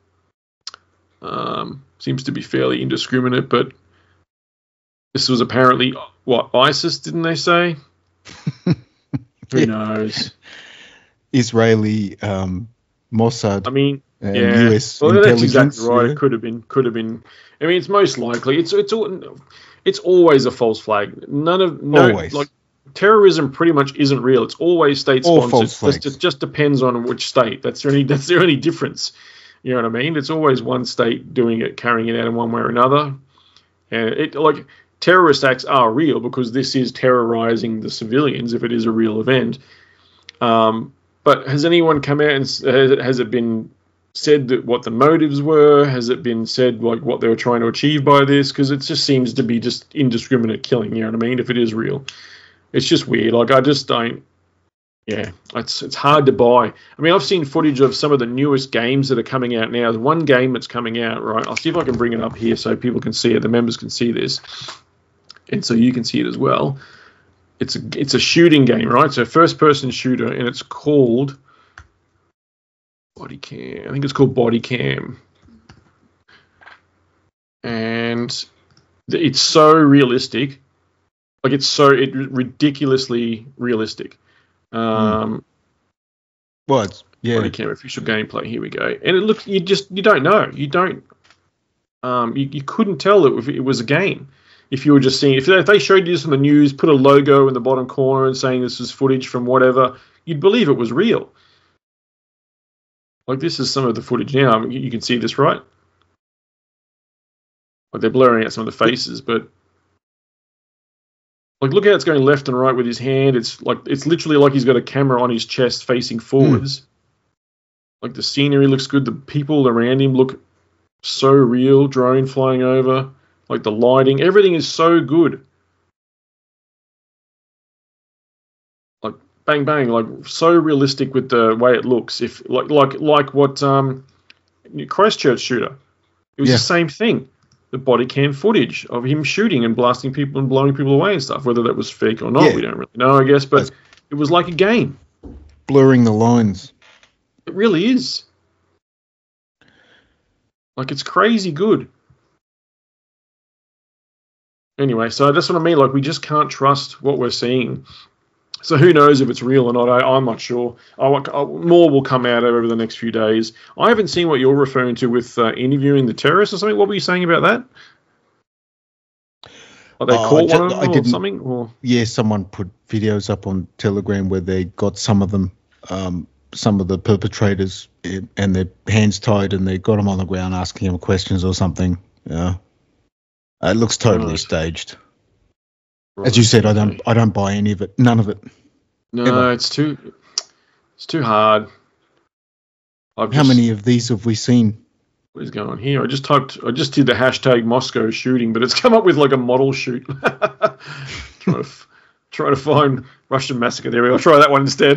D: um, seems to be fairly indiscriminate. But this was apparently, what, ISIS, didn't they say? Who
E: Yeah.
D: knows?
E: Israeli um, Mossad
D: I mean,
E: and
D: yeah.
E: U S
D: Well, that's
E: intelligence.
D: exactly right.
E: yeah.
D: It could have been. Could have been. I mean, it's most likely. It's it's all. It's always a false flag. None of no
E: Always.
D: like terrorism pretty much isn't real. It's always state
E: All
D: sponsored.
E: false
D: Just,
E: flags.
D: it just depends on which state. That's the only that's the only difference. You know what I mean? It's always one state doing it, carrying it out in one way or another. And it like terrorist acts are real because this is terrorizing the civilians if it is a real event. Um, but has anyone come out and s- has it, has it been said that what the motives were? Has it been said like what they were trying to achieve by this? Because it just seems to be just indiscriminate killing. You know what I mean? If it is real, it's just weird. Like I just don't. Yeah, it's it's hard to buy. I mean, I've seen footage of some of the newest games that are coming out now. The one game that's coming out, right? I'll see if I can bring it up here so people can see it. The members can see this, and so you can see it as well. It's a it's a shooting game, right? So first person shooter, and it's called Body Cam. I think it's called Body Cam, and th- it's so realistic. Like it's so it ridiculously realistic. Um,
E: Well, it's, yeah.
D: Body Cam official gameplay. Here we go. And it looks. You just you don't know. You don't. Um, you, you couldn't tell it if it was a game. If you were just seeing, if they, if they showed you this on the news, put a logo in the bottom corner and saying this is footage from whatever, you'd believe it was real. Like this is some of the footage now. I mean, you, you can see this, right? Like they're blurring out some of the faces, but like look how it's going left and right with his hand. It's like it's literally like he's got a camera on his chest facing forwards. Mm. Like the scenery looks good. The people around him look so real. Drone flying over. Like the lighting, everything is so good. Like bang bang, like so realistic with the way it looks. If like like like what um Christchurch shooter, it was
E: Yeah.
D: the same thing. The body cam footage of him shooting and blasting people and blowing people away and stuff. Whether that was fake or not,
E: Yeah.
D: we don't really know, I guess. But
E: That's-
D: it was like a game.
E: Blurring the lines.
D: It really is. Like it's crazy good. Anyway, so that's what I mean. Like, we just can't trust what we're seeing. So who knows if it's real or not? I, I'm not sure. I, I, more will come out over the next few days. I haven't seen what you're referring to with uh, interviewing the terrorists or something. What were you saying about that? Are they
E: Oh, I
D: caught
E: ju-
D: one of
E: I
D: them or
E: didn't-
D: something? Or
E: Yeah, someone put videos up on Telegram where they got some of them, um, some of the perpetrators, eh, and their hands tied, and they got them on the ground asking them questions or something. Yeah, it looks totally
D: Right.
E: staged. As you said, I don't, I don't buy any of it. None of it.
D: No,
E: ever.
D: it's too, it's too hard. I've
E: How
D: just-
E: many of these have we seen?
D: What is going on here? I just typed. I just did the hashtag Moscow shooting, but it's come up with like a model shoot. trying to f- trying to find Russian massacre. There we go. I'll try that one instead.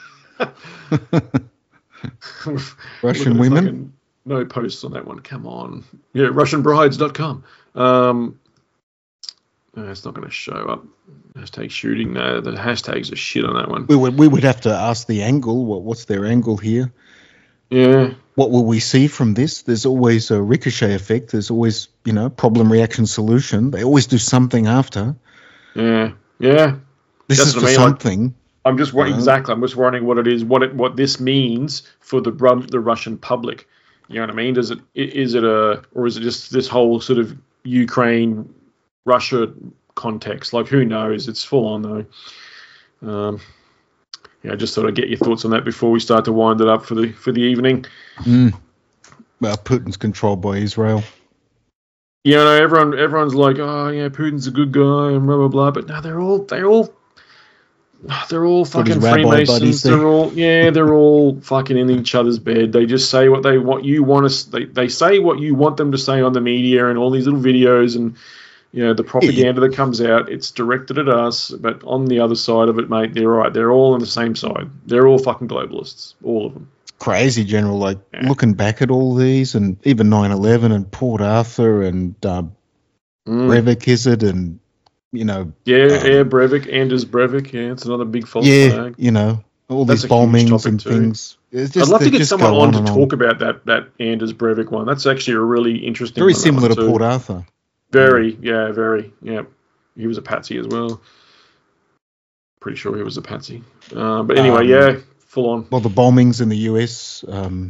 E: Russian
D: Look at the
E: women?
D: fucking- No posts on that one. Come on. Yeah, Russian brides dot com. Um, no, it's not going to show up. Hashtag shooting. No, the hashtags are shit on that one.
E: We would, we would have to ask the angle. What, what's their angle here?
D: Yeah.
E: What will we see from this? There's always a ricochet effect. There's always, you know, problem, reaction, solution. They always do something after.
D: Yeah. Yeah.
E: This
D: That's
E: is
D: what
E: for
D: I mean, like-
E: something.
D: I'm just wondering
E: Well-
D: exactly. I'm just wondering what it is, what it, what this means for the Ru- the Russian public. You know what I mean? Does it i- is it a or is it just this whole sort of Ukraine Russia context. Like, who knows? It's full on though. Um, yeah, I just thought I'd get your thoughts on that before we start to wind it up for the for the evening.
E: Mm. Well, Putin's controlled by Israel.
D: Yeah, no, everyone everyone's like, oh yeah, Putin's a good guy and blah blah blah. But no, they're all they're all they're all fucking Freemasons. They're all yeah, they're all fucking in each other's bed. They just say what they want. You want to. They they say what you want them to say on the media and all these little videos and. You know, the propaganda that comes out, it's directed at us, but on the other side of it, mate, they're right. They're all on the same side. They're all fucking globalists, all of them.
E: Crazy, General. Like,
D: yeah.
E: Looking back at all these, and even nine eleven and Port Arthur and um,
D: Mm.
E: Breivik, is it? And, you know.
D: Yeah,
E: um,
D: Air Breivik, Anders Breivik. Yeah, it's another big false
E: Yeah,
D: flag.
E: you know, all
D: That's
E: these
D: a huge
E: bombings
D: topic
E: and
D: too.
E: things. It's
D: I'd
E: just,
D: love to
E: they
D: get
E: just
D: someone
E: go
D: on to
E: and
D: talk about that that Anders Breivik one. That's actually a really interesting
E: Very
D: one, that
E: similar
D: one
E: to
D: too.
E: Port Arthur.
D: Very, yeah, very, yeah. He was a patsy as well. Pretty sure he was a patsy. Uh, but anyway,
E: Um,
D: yeah, full on.
E: Well, the bombings in the U S um,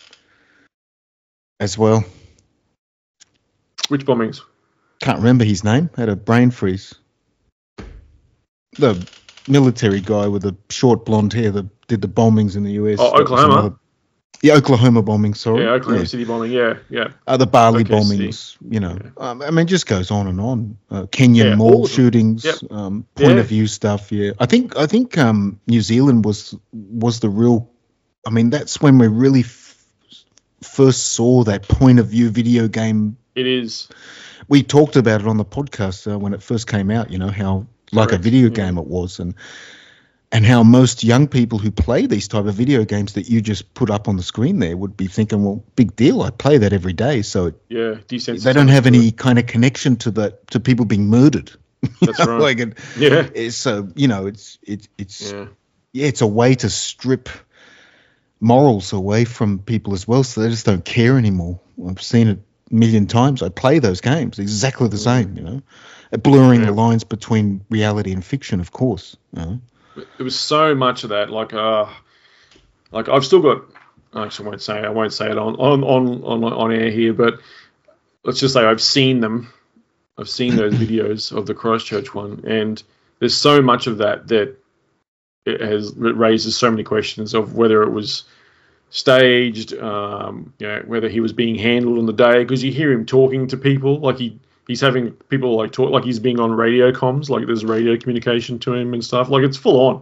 E: as well.
D: Which bombings?
E: Can't remember his name. Had a brain freeze. The military guy with the short blonde hair that did the bombings in the U S.
D: Oh,
E: That was
D: Oklahoma?
E: another- Yeah, Oklahoma bombing, sorry.
D: Yeah, Oklahoma City bombing. Yeah, yeah.
E: Uh, the Bali
D: O K C.
E: bombings, you know. Um, I mean, it just goes on and on. Uh, Kenyan
D: Yeah, all
E: mall
D: of them.
E: shootings,
D: Yep.
E: um, point
D: Yeah.
E: of view stuff. Yeah, I think I think um, New Zealand was was the real. I mean, that's when we really f- first saw that point of view video game.
D: It is.
E: We talked about it on the podcast uh, when it first came out. You know how like
D: Correct,
E: a video
D: yeah.
E: game it was, and and how most young people who play these type of video games that you just put up on the screen there would be thinking, well, big deal. I play that every day, so it,
D: Yeah, desensitized.
E: they don't have
D: to
E: any
D: it.
E: kind of connection to that to people being murdered. You
D: That's
E: know,
D: right.
E: Like it,
D: Yeah.
E: it's, so you know, it's it's it's
D: Yeah.
E: yeah, it's a way to strip morals away from people as well, so they just don't care anymore. I've seen it a million times. I play those games exactly the same, you know, blurring
D: Yeah.
E: the lines between reality and fiction, of course. You know?
D: There was so much of that. Like, uh, like I've still got. I actually won't say. I won't say it on on on on, on air here, but let's just say I've seen them. I've seen those videos of the Christchurch one, and there's so much of that that it has it raises so many questions of whether it was staged, um, you know, whether he was being handled on the day, because you hear him talking to people like he. He's having people like talk like he's being on radio comms, like there's radio communication to him and stuff. Like it's full on.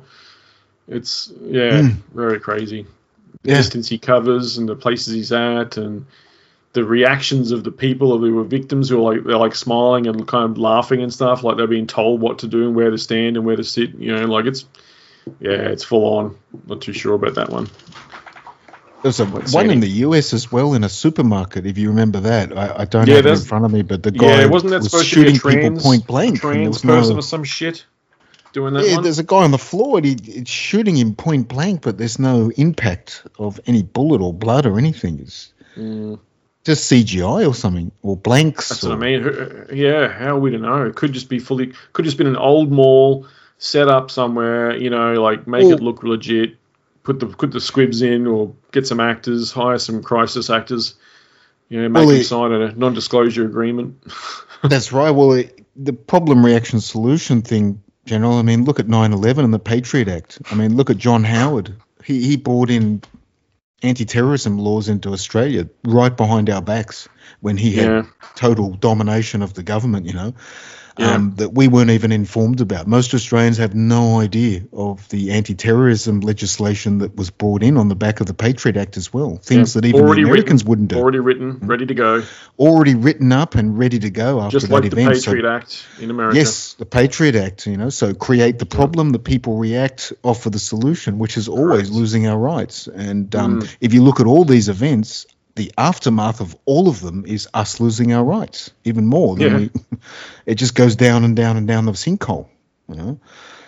D: It's yeah,
E: Mm.
D: very crazy. The
E: Yeah.
D: distance he covers and the places he's at and the reactions of the people who were victims who are like they're like smiling and kind of laughing and stuff, like they're being told what to do and where to stand and where to sit. You know, like it's yeah, it's full on. Not too sure about that one.
E: There's a
D: What's
E: one
D: that?
E: in the U S as well in a supermarket, if you remember that. I, I don't
D: Yeah,
E: have it in
D: that's-
E: front of me, but the guy
D: Yeah, wasn't that
E: was
D: supposed to be
E: shooting
D: a trans,
E: people point blank. and there
D: trans
E: was
D: person
E: no,
D: or some shit doing that
E: yeah,
D: one?
E: there's a guy on the floor and he, it's shooting him point blank, but there's no impact of any bullet or blood or anything. It's
D: Mm.
E: just C G I or something, or blanks.
D: That's
E: or,
D: what I mean. Who- Yeah, how are we to know? It could just be fully, could just been an old mall set up somewhere. You know, like make
E: Well-
D: it look legit. Put the put the squibs in, or get some actors, hire some crisis actors. You know, make
E: Well,
D: them
E: it-
D: sign a non-disclosure agreement.
E: That's right. Well, it, the problem, reaction, solution thing, General, I mean, look at nine eleven and the Patriot Act. I mean, look at John Howard. He, he brought in anti-terrorism laws into Australia right behind our backs when he had
D: Yeah.
E: total domination of the government, you know,
D: Yeah.
E: um, that we weren't even informed about. Most Australians have no idea of the anti-terrorism legislation that was brought in on the back of the Patriot Act as well. Things
D: Yeah.
E: that even the
D: Already
E: Americans
D: written,
E: wouldn't do.
D: Already written, ready to go,
E: Already written up and ready to go after
D: just
E: that
D: like the
E: event. So-
D: Patriot Act in America.
E: Yes, the Patriot Act, you know, so create the problem, the people react, offer the solution, which is always
D: Correct.
E: losing our rights. And um,
D: Mm.
E: if you look at all these events, the aftermath of all of them is us losing our rights even more. Than
D: Yeah.
E: we, it just goes down and down and down the sinkhole, you know.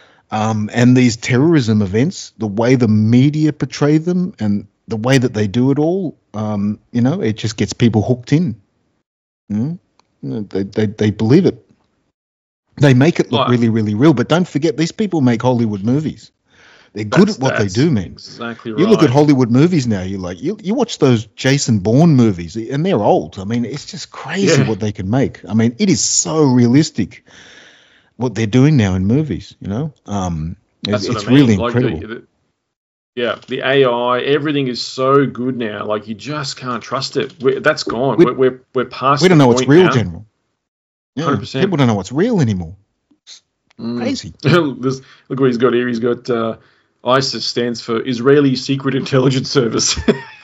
E: Um, and these terrorism events, the way the media portray them and the way that they do it all, um, you know, it just gets people hooked in. You know? You know, They, they, they believe it. They make it look
D: Well,
E: really, really real. But don't forget, these people make Hollywood movies. They're good
D: That's-
E: at what they
D: that's
E: do, man.
D: Exactly right.
E: You look at Hollywood movies now, you like you you watch those Jason Bourne movies, and they're old. I mean, it's just crazy
D: Yeah.
E: what they can make. I mean, it is so realistic. what they're doing now in movies. You know, um, it's,
D: That's what
E: it's
D: I mean.
E: really
D: Like
E: incredible.
D: the, the, yeah, the A I, everything is so good now. Like you just can't trust it. We're, that's gone.
E: We-
D: We're we're, we're past.
E: we don't
D: the
E: know what's
D: point
E: real,
D: now.
E: General. Yeah,
D: one hundred percent.
E: people don't know what's real anymore. It's
D: Mm.
E: crazy.
D: This, look what he's got here. He's got uh, ISIS stands for Israeli Secret Intelligence Service.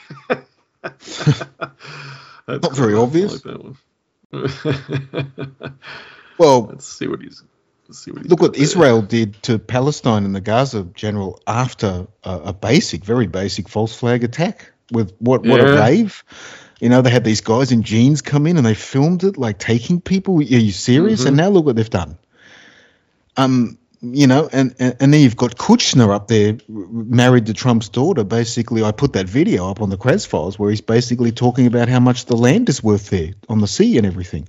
D: That's
E: Not very
D: cool. I
E: obvious.
D: like that one.
E: Well,
D: Let's see what he's. Let's see what he's
E: look
D: got
E: what
D: there.
E: Israel did to Palestine and the Gaza, General, after a, a basic, very basic false flag attack with what, what a
D: Yeah.
E: rave. You know, they had these guys in jeans come in and they filmed it, like taking people. Are you serious?
D: Mhm.
E: And now look what they've done. Um, you know, and, and, and then you've got Kushner up there, married to Trump's daughter. Basically, I put that video up on the Kraz Files where he's basically talking about how much the land is worth there on the sea and everything.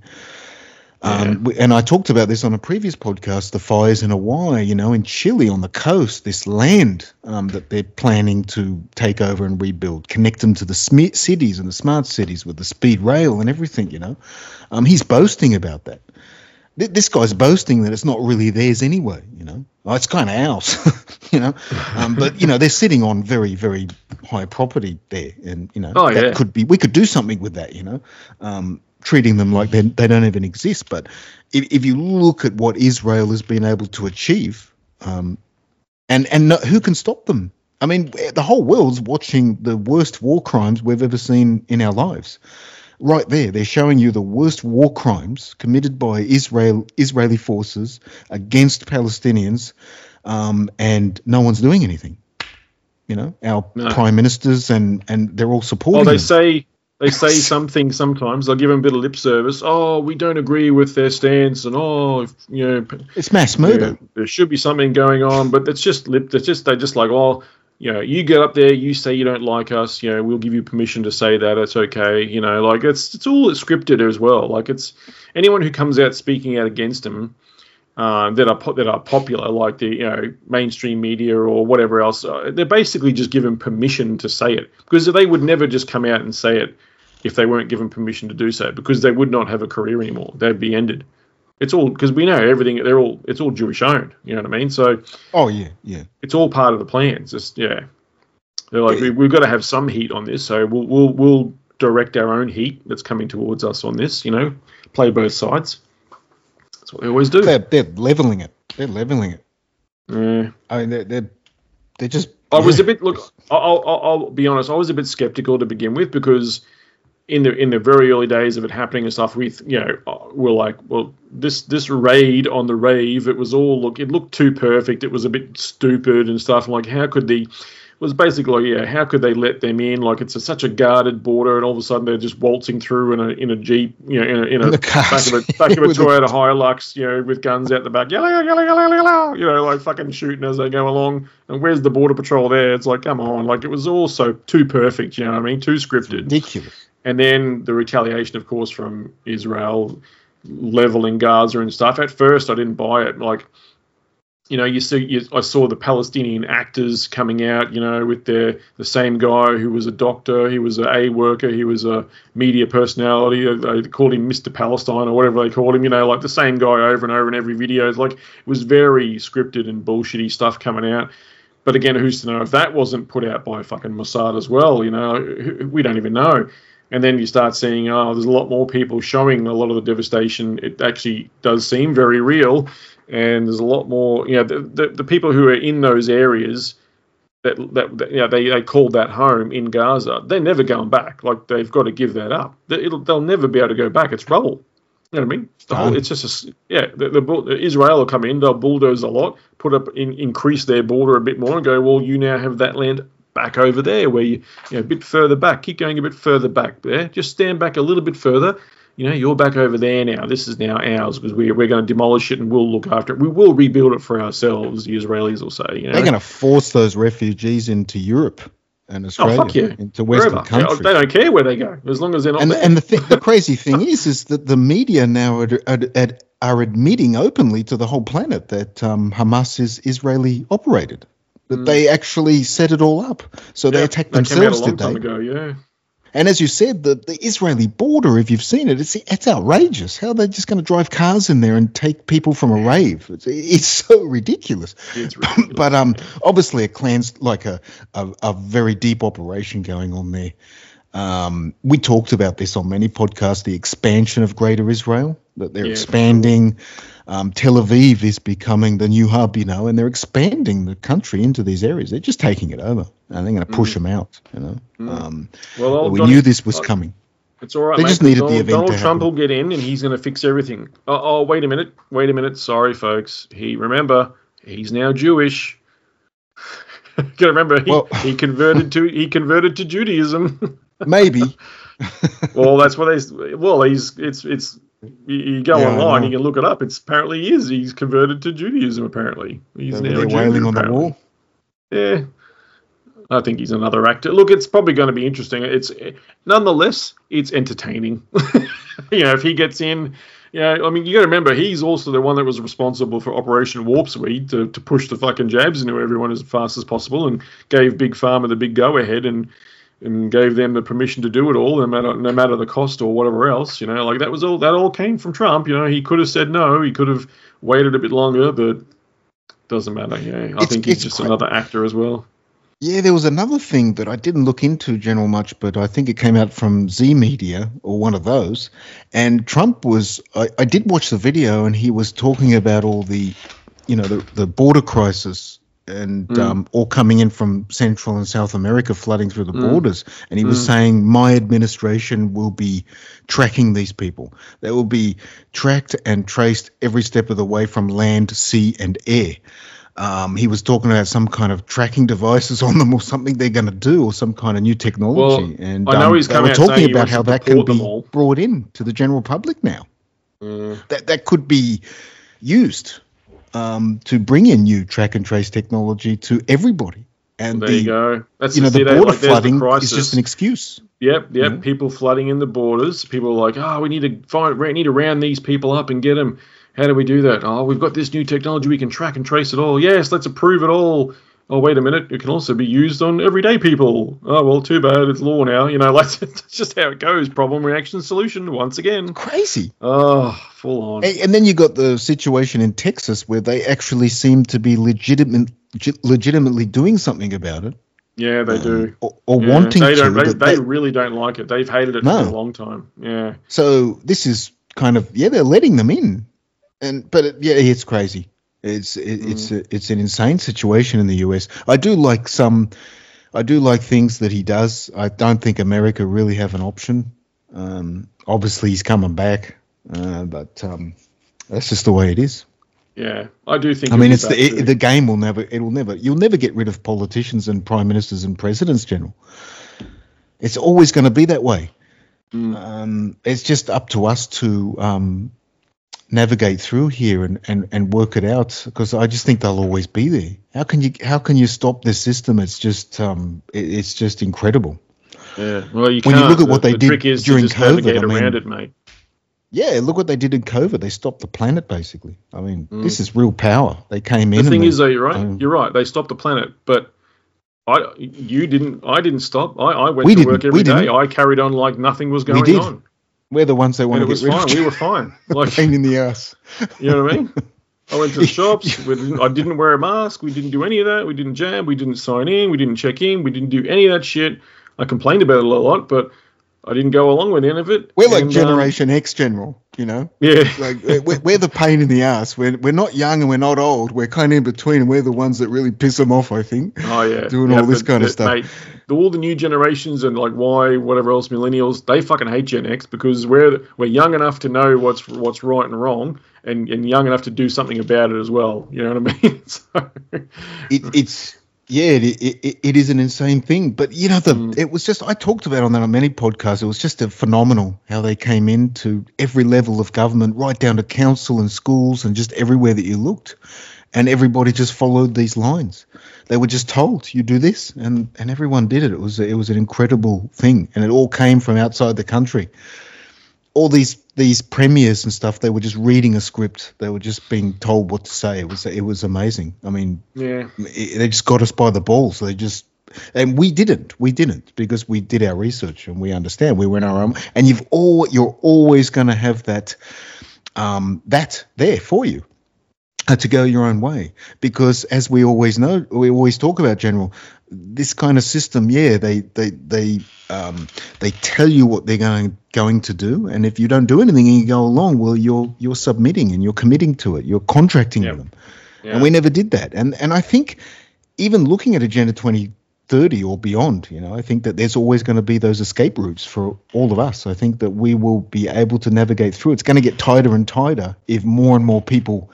E: Um, we- and I talked about this on a previous podcast, the fires in Hawaii, you know, in Chile on the coast, this land um, that they're planning to take over and rebuild, connect them to the sm- cities and the smart cities with the speed rail and everything, you know. Um, he's boasting about that. Th- This guy's boasting that it's not really theirs anyway, you know. Well, it's kind of ours, you know. Um, but, you know, they're sitting on very, very high property there. And, you know,
D: Oh,
E: that
D: yeah.
E: could be, we could do something with that, you know. Um, treating them like they they don't even exist. But if, if you look at what Israel has been able to achieve, um, and and no, who can stop them? I mean, the whole world's watching the worst war crimes we've ever seen in our lives. Right there, they're showing you the worst war crimes committed by Israel Israeli forces against Palestinians, um, and no one's doing anything. You know, our
D: No.
E: prime ministers and and they're all supporting.
D: Well, they
E: them.
D: say they say something sometimes. They'll give them a bit of lip service. Oh, we don't agree with their stance, and oh, if, you know, p-
E: It's mass
D: you
E: murder.
D: know, there should be something going on. But it's just lip. It's just they just like, well, you know, you get up there, you say you don't like us. You know, we'll give you permission to say that. It's okay. You know, like it's it's all scripted as well. Like it's anyone who comes out speaking out against them. Uh, that are po- that are popular, like the you know mainstream media or whatever else, uh, they're basically just given permission to say it because they would never just come out and say it if they weren't given permission to do so because they would not have a career anymore. They'd be ended. It's all because we know everything. They're all it's all Jewish owned. You know what I mean? So
E: Oh yeah, yeah.
D: it's all part of the plan. It's just yeah, they're like we, we've got to have some heat on this, so we'll we'll we'll direct our own heat that's coming towards us on this. You know, play both sides. That's what they always do.
E: They're they're leveling it. They're leveling it.
D: Yeah.
E: I mean, they're they're, they're just.
D: I was
E: yeah.
D: a bit look. I'll, I'll, I'll be honest. I was a bit skeptical to begin with because in the in the very early days of it happening and stuff, we you know we're like, well, this this raid on the rave, it was all look. It looked too perfect. It was a bit stupid and stuff. I'm like, how could the it was basically yeah, how could they let them in? Like it's a, such a guarded border, and all of a sudden they're just waltzing through in a in a jeep, you know, in a, in a
E: In the
D: back
E: cars.
D: of a back of a
E: With the-
D: Toyota Hilux, you know, with guns out the back, yellow, yellow, yellow, yellow, you know, like fucking shooting as they go along. And where's the border patrol there? It's like, come on, like it was all so too perfect, you know what I mean? Too scripted.
E: ridiculous.
D: And then the retaliation, of course, from Israel leveling Gaza and stuff. At first, I didn't buy it. Like, you know, you see, you, I saw the Palestinian actors coming out, you know, with their the same guy who was a doctor, he was an A worker, he was a media personality. They they called him Mister Palestine or whatever they called him, you know, like the same guy over and over in every video. It's like it was very scripted and bullshitty stuff coming out. But again, who's to know if that wasn't put out by fucking Mossad as well? You know, we don't even know. And then you start seeing, oh, there's a lot more people showing a lot of the devastation. It actually does seem very real. And there's a lot more, you know, the, the, the people who are in those areas that, that, that you know, they, they called that home in Gaza, they're never going back. Like, they've got to give that up. They, it'll, they'll never be able to go back. It's rubble. You know what I mean? The whole, it's just, a, yeah, the, the, the Israel will come in, they'll bulldoze a lot, put up, in, increase their border a bit more and go, well, you now have that land back over there where you, you know, a bit further back, keep going a bit further back there, just stand back a little bit further. You know, you're back over there now. This is now ours because we're, we're going to demolish it and we'll look after it. We will rebuild it for ourselves, the Israelis will say. You know?
E: They're going to force those refugees into Europe and Australia,
D: Oh, fuck yeah.
E: into Western
D: Wherever.
E: countries.
D: They don't care where they go as long as they're not
E: and
D: there.
E: and the th- the crazy thing is, is that the media now are, are, are, are admitting openly to the whole planet that um, Hamas is Israeli operated. That they actually set it all up. So they
D: Yeah,
E: attacked
D: they came out a
E: themselves
D: long time
E: today.
D: ago, yeah.
E: And as you said, the, the Israeli border, if you've seen it, it's it's outrageous. How are they just going to drive cars in there and take people from a rave? It's, it's so ridiculous.
D: It's ridiculous.
E: But um, obviously, it clans like a, a, a very deep operation going on there. Um, we talked about this on many podcasts, the expansion of Greater Israel, that they're
D: Yeah.
E: expanding. Um, Tel Aviv is becoming the new hub, you know, and they're expanding the country into these areas. They're just taking it over, and they're going to push them out, you know. Um,
D: Well, old
E: we
D: Donny-
E: knew this was coming.
D: It's all right,
E: They
D: mate.
E: just needed the
D: Donald,
E: event
D: Donald
E: to
D: Trump
E: happen.
D: will get in and he's going to fix everything. Oh, oh, wait a minute. Wait a minute. Sorry, folks. He remember he's now Jewish. Got to remember he,
E: Well-
D: he converted to he converted to Judaism.
E: Maybe.
D: Well, that's what they. Well, he's it's it's. You, you go
E: Yeah, I
D: online,
E: know.
D: you can look it up. It's apparently he is. He's converted to Judaism. Apparently, he's
E: They
D: now
E: were
D: a Jew,
E: wailing on the
D: apparently.
E: wall.
D: Yeah, I think he's another actor. Look, it's probably going to be interesting. It's nonetheless, it's entertaining. You know, if he gets in, you know, I mean, you got to remember he's also the one that was responsible for Operation Warp Speed to to push the fucking jabs into everyone as fast as possible, and gave Big Pharma the big go ahead, and and gave them the permission to do it all, no matter no matter the cost or whatever else. You know, like that was all that all came from Trump. You know, he could have said no, he could have waited a bit longer, but doesn't matter. Yeah, I
E: It's-
D: think he's
E: it's
D: just
E: quite-
D: another actor as well.
E: Yeah, there was another thing that I didn't look into, General, much, but I think it came out from Z Media or one of those. And Trump was, I, I did watch the video, and he was talking about all the, you know, the, the border crisis and
D: Mm.
E: um, all coming in from Central and South America, flooding through the
D: Mm.
E: borders. And he was
D: Mm.
E: saying, my administration will be tracking these people. They will be tracked and traced every step of the way from land, sea, and air. Um, he was talking about some kind of tracking devices on them or something they're going to do, or some kind of new technology.
D: Well,
E: and
D: I know
E: um,
D: he's
E: they
D: come
E: were
D: out
E: talking
D: saying he
E: about
D: wants
E: how
D: to
E: that can
D: deport them
E: be
D: all.
E: brought in to the general public now.
D: Mm.
E: That that could be used um, to bring in new track and trace technology to everybody. And
D: There
E: the,
D: you go. That's
E: you know,
D: see,
E: the
D: they-
E: border
D: like, there's the
E: flooding is
D: crisis.
E: just an excuse.
D: Yep, yep.
E: Mhm.
D: People flooding in the borders. People are like, oh, we need to find, we need to round these people up and get them. How do we do that? Oh, we've got this new technology. We can track and trace it all. Yes, let's approve it all. Oh, wait a minute. It can also be used on everyday people. Oh, well, too bad. It's law now. You know, like that's just how it goes. Problem, reaction, solution. Once again.
E: Crazy.
D: Oh, full on.
E: And, and then you got the situation in Texas where they actually seem to be legitimate, legit- legitimately doing something about it.
D: Yeah, they do.
E: Or, or
D: Yeah,
E: wanting
D: they
E: to.
D: don't, they,
E: but
D: they
E: they-
D: really don't like it. They've hated it
E: No.
D: for a long time. Yeah.
E: So this is kind of, yeah, they're letting them in, and but it, yeah, it's crazy. It's it,
D: Mm.
E: it's a, it's an insane situation in the U S. I do like some, I do like things that he does. I don't think America really have an option. Um, obviously, he's coming back, uh, but um, that's just the way it is.
D: Yeah. I do think
E: I mean,
D: it'll
E: it's
D: be back
E: the
D: to-
E: it, the game will never, it'll never, you'll never get rid of politicians and prime ministers and presidents, General. It's always going to be that way.
D: Mm.
E: Um, it's just up to us to um, navigate through here and, and, and work it out, because I just think they'll always be there. How can you how can you stop this system? It's just um, it, it's just incredible.
D: Yeah. Well, you
E: When you
D: can't.
E: look at what
D: The-
E: they
D: the
E: did
D: trick is
E: during
D: to just navigate
E: COVID, I mean-
D: around it, mate.
E: Yeah, look what they did in COVID. They stopped the planet basically. I mean,
D: Mm.
E: this is real power. They came
D: The
E: in.
D: thing
E: and
D: is,
E: they,
D: though, you're right.
E: um,
D: You're right. They stopped the planet, but I, you didn't. I didn't stop. I, I went
E: We
D: to
E: didn't.
D: work
E: We
D: every day.
E: didn't.
D: I carried on like nothing was going
E: did.
D: on,
E: we're the ones that want
D: and it
E: to
D: was
E: get rid
D: fine.
E: of
D: We were fine. Like,
E: pain in the ass.
D: you know what I mean? I went to the shops. We didn't, I didn't wear a mask. We didn't do any of that. We didn't jab. We didn't sign in. We didn't check in. We didn't do any of that shit. I complained about it a lot, but I didn't go along with any of it.
E: We're like
D: And, um,
E: Generation X, General. You know.
D: yeah.
E: Like we're, we're the pain in the ass. We're we're not young and we're not old. We're kind of in between, and we're the ones that really piss them off. I think.
D: Oh yeah,
E: Doing
D: yeah,
E: all this
D: but-
E: kind of
D: but,
E: stuff.
D: Mate, all the new generations and like Y, whatever else, millennials, they fucking hate Gen X because we're we're young enough to know what's what's right and wrong, and, and young enough to do something about it as well. You know what I mean? So,
E: It, it's yeah, it, it it is an insane thing. But you know, the
D: Mm.
E: it was just I talked about it on that on many podcasts. It was just a phenomenal how they came into every level of government, right down to council and schools and just everywhere that you looked, and everybody just followed these lines. They were just told, you do this, and, and everyone did it. It was it was an incredible thing, and it all came from outside the country. All these these premiers and stuff, they were just reading a script. They were just being told what to say. It was it was amazing. I mean,
D: yeah,
E: it, they just got us by the balls. They just and we didn't. We didn't because we did our research and we understand. We went our own. And you've all you're always going to have that um, that there for you. Uh, to go your own way, because as we always know, we always talk about, General, this kind of system, yeah, they they they um, they tell you what they're going going to do, and if you don't do anything and you go along, well, you're you're submitting and you're committing to it, you're contracting
D: Yep.
E: with them,
D: Yeah.
E: and we never did that. And and I think even looking at Agenda twenty thirty or beyond, you know, I think that there's always going to be those escape routes for all of us. I think that we will be able to navigate through. It's going to get tighter and tighter if more and more people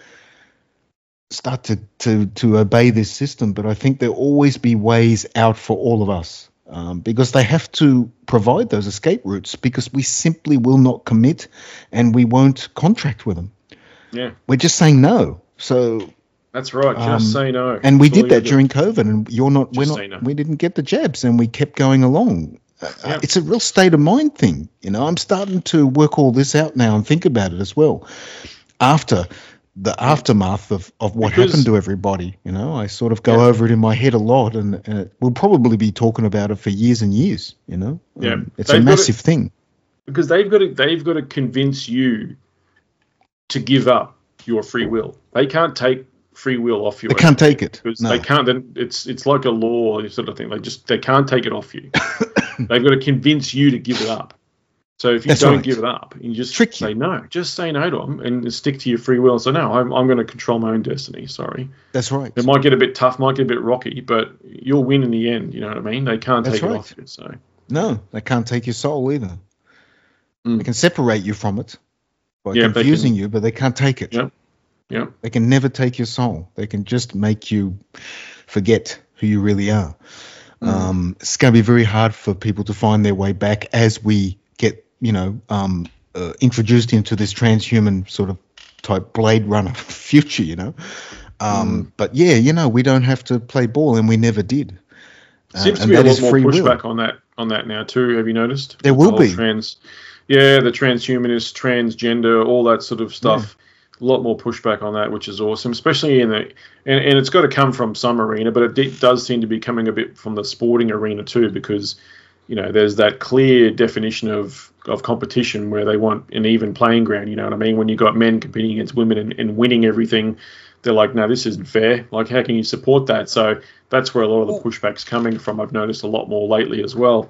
E: start to, to, to obey this system, but I think there'll always be ways out for all of us um, because they have to provide those escape routes because we simply will not commit and we won't contract with them.
D: Yeah,
E: We're just saying no. So,
D: that's right. Just
E: Um,
D: say no.
E: and we
D: That's all
E: did that
D: you do.
E: during COVID, and you're not, we're
D: Just
E: not,
D: say no.
E: we didn't get the jabs and we kept going along. Uh,
D: Yeah.
E: It's a real state of mind thing. You know, I'm starting to work all this out now and think about it as well. After the aftermath of, of what
D: Because-
E: happened to everybody, you know, I sort of go
D: Yeah.
E: over it in my head a lot, and, and it, we'll probably be talking about it for years and years. You know,
D: Yeah.
E: Um, it's a
D: They've got
E: massive thing.
D: Because they've got to they've got to convince you to give up your free will. They can't take free will off you.
E: They can't take it.
D: because
E: No.
D: they can't. Then it's it's like a law sort of thing. They just they can't take it off you. They've got to convince you to give it up. So if you
E: That's
D: don't
E: right.
D: give it up, you just
E: Trick you.
D: say no. Just say no to them and stick to your free will. So no, I'm I'm going to control my own destiny. Sorry,
E: That's right.
D: it might get a bit tough, might get a bit rocky, but you'll win in the end. You know what I mean? They can't
E: That's
D: take
E: right.
D: it off you. So
E: No, they can't take your soul either.
D: Mm.
E: They can separate you from it by
D: Yeah, they
E: confusing
D: can-
E: you, but they can't take it.
D: Yep. yeah,
E: They can never take your soul. They can just make you forget who you really are.
D: Mm.
E: Um, it's going to be very hard for people to find their way back as we get, you know, um, uh, introduced into this transhuman sort of type Blade Runner future, you know. Um,
D: Mm.
E: But yeah, you know, we don't have to play ball, and we never did. Uh,
D: seems to
E: and
D: be a
E: that
D: lot
E: is
D: more
E: free will.
D: pushback on that on that now too. Have you noticed?
E: There
D: The
E: will
D: whole
E: be.
D: trans. Yeah, the transhumanist, transgender, all that sort of stuff. A lot more pushback on that, which is awesome, especially in the and, and it's got to come from some arena, but it d- does seem to be coming a bit from the sporting arena too, because you know there's that clear definition of of competition where they want an even playing ground. You know what I mean? When you got men competing against women and, and winning everything, they're like, no, this isn't fair. Like, how can you support that? So that's where a lot of the pushback's coming from. I've noticed a lot more lately as well.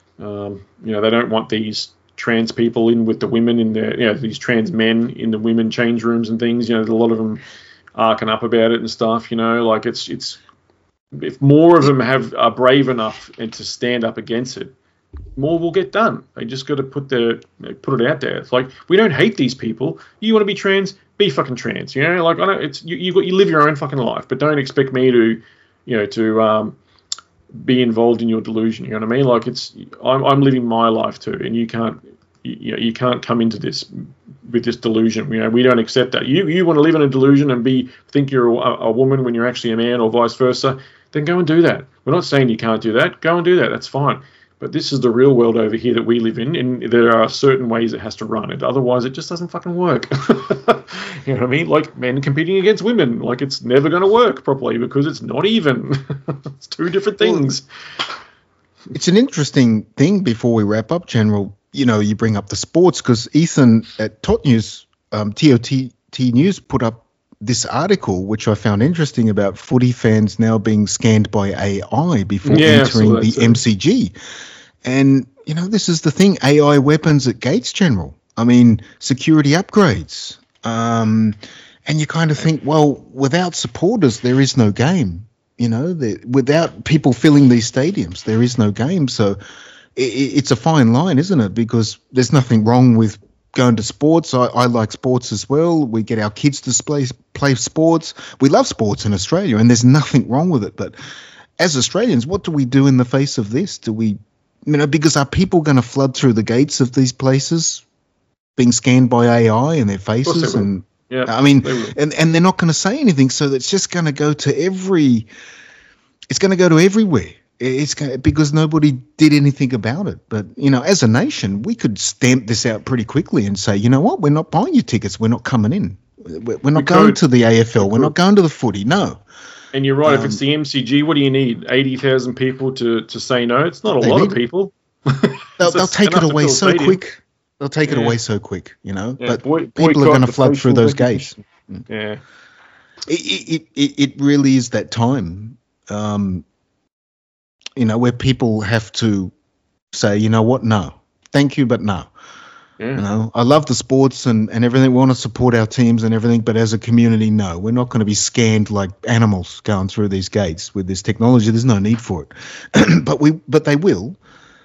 D: Um, you know, they don't want these trans people in with the women in the, you know, these trans men in the women change rooms and things. You know, a lot of them arcing up about it and stuff. You know, like it's it's if more of them have are brave enough and to stand up against it, more will get done. They just got to put the put it out there. It's like, we don't hate these people. You want to be trans, be fucking trans. You know, like I don't. It's you. You got you live your own fucking life, but don't expect me to, you know, to um, be involved in your delusion. You know what I mean? Like it's I'm I'm living my life too, and you can't you, you know you can't come into this with this delusion. You know, we don't accept that. You you want to live in a delusion and be think you're a, a woman when you're actually a man, or vice versa. Then go and do that. We're not saying you can't do that. Go and do that. That's fine. But this is the real world over here that we live in, and there are certain ways it has to run. And otherwise, it just doesn't fucking work. You know what I mean? Like men competing against women. Like, it's never going to work properly because it's not even. It's two different things.
E: It's an interesting thing before we wrap up, General. You know, you bring up the sports because Ethan at Tot News, um, T O T T News put up this article, which I found interesting, about footy fans now being scanned by A I before
D: Yeah, I saw
E: entering
D: that
E: the
D: too.
E: M C G. And, you know, this is the thing, A I weapons at gates, General. I mean, security upgrades. Um, and you kind of think, well, without supporters, there is no game. You know, there, without people filling these stadiums, there is no game. So it, it's a fine line, isn't it? Because there's nothing wrong with going to sports. I, I like sports as well. We get our kids to play, play sports. We love sports in Australia, and there's nothing wrong with it. But as Australians, what do we do in the face of this? Do we, you know, because are people going to flood through the gates of these places being scanned by A I in their faces?
D: will.
E: And
D: Yeah,
E: I mean,
D: they will.
E: and, and they're not going to say anything. So it's just going to go to every, it's going to go to everywhere. It's going because nobody did anything about it. But, you know, as a nation, we could stamp this out pretty quickly and say, you know what, we're not buying your tickets. We're not coming in. We're, we're not
D: We
E: going
D: could.
E: to the A F L.
D: We
E: We're not
D: could.
E: going to the footy. No.
D: And you're right.
E: Um,
D: if it's the M C G, what do you need? eighty thousand people to, to say no? It's not a
E: They
D: lot
E: need-
D: of people.
E: They'll,
D: It's
E: they'll
D: just
E: take it
D: enough to
E: away
D: fill a
E: so
D: stadium.
E: quick. They'll take it
D: Yeah.
E: away so quick, you know.
D: Yeah,
E: but
D: boy-
E: people are
D: boycott
E: going to
D: the
E: flood through
D: facial
E: those gates.
D: recognition. Yeah.
E: It, it, it, it really is that time, um, you know, where people have to say, you know what, no, thank you, but no.
D: Yeah.
E: You know, I love the sports and, and everything. We want to support our teams and everything, but as a community, no, we're not going to be scanned like animals going through these gates with this technology. There's no need for it, but we, but they will.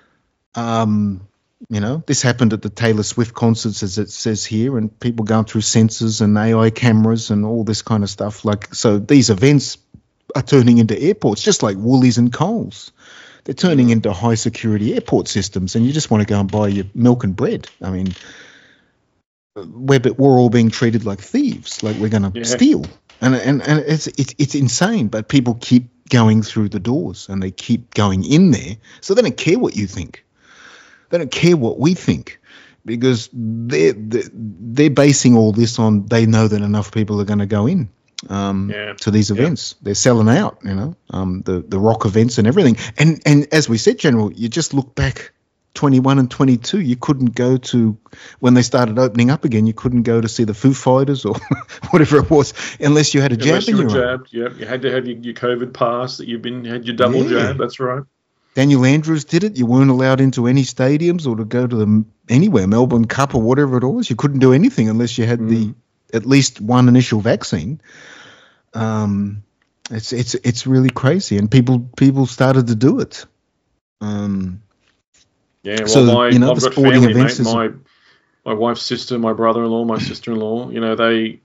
E: Um, you know, this happened at the Taylor Swift concerts, as it says here, and people going through sensors and A I cameras and all this kind of stuff. Like, so these events are turning into airports, just like Woolies and Coles. They're turning into high security airport systems, and you just want to go and buy your milk and bread. I mean, we're we're all being treated like thieves, like we're going to
D: Yeah.
E: steal, and and and it's it's it's insane. But people keep going through the doors, and they keep going in there, so they don't care what you think. They don't care what we think, because they're they're, they're basing all this on they know that enough people are going to go in. Um,
D: Yeah.
E: to these
D: Yeah.
E: events, they're selling out, you know, um, the the rock events and everything. And and as we said, General, you just look back, twenty-one and twenty-two, you couldn't go to when they started opening up again. You couldn't go to see the Foo Fighters or whatever it was unless you had a jab
D: Unless
E: in
D: you were
E: your arm.
D: jabbed, yep. You had to have your, your COVID pass that you've been had your double
E: Yeah.
D: jab. That's right.
E: Daniel Andrews did it. You weren't allowed into any stadiums or to go to the anywhere, Melbourne Cup or whatever it was. You couldn't do anything unless you had the at least one initial vaccine. Um, it's it's it's really crazy, and people people started to do it. Um,
D: Yeah, well,
E: So,
D: my
E: you know,
D: I've
E: the
D: got
E: sporting
D: family,
E: events
D: mate.
E: is-
D: My my wife's sister, my brother-in-law, my sister-in-law. You know, they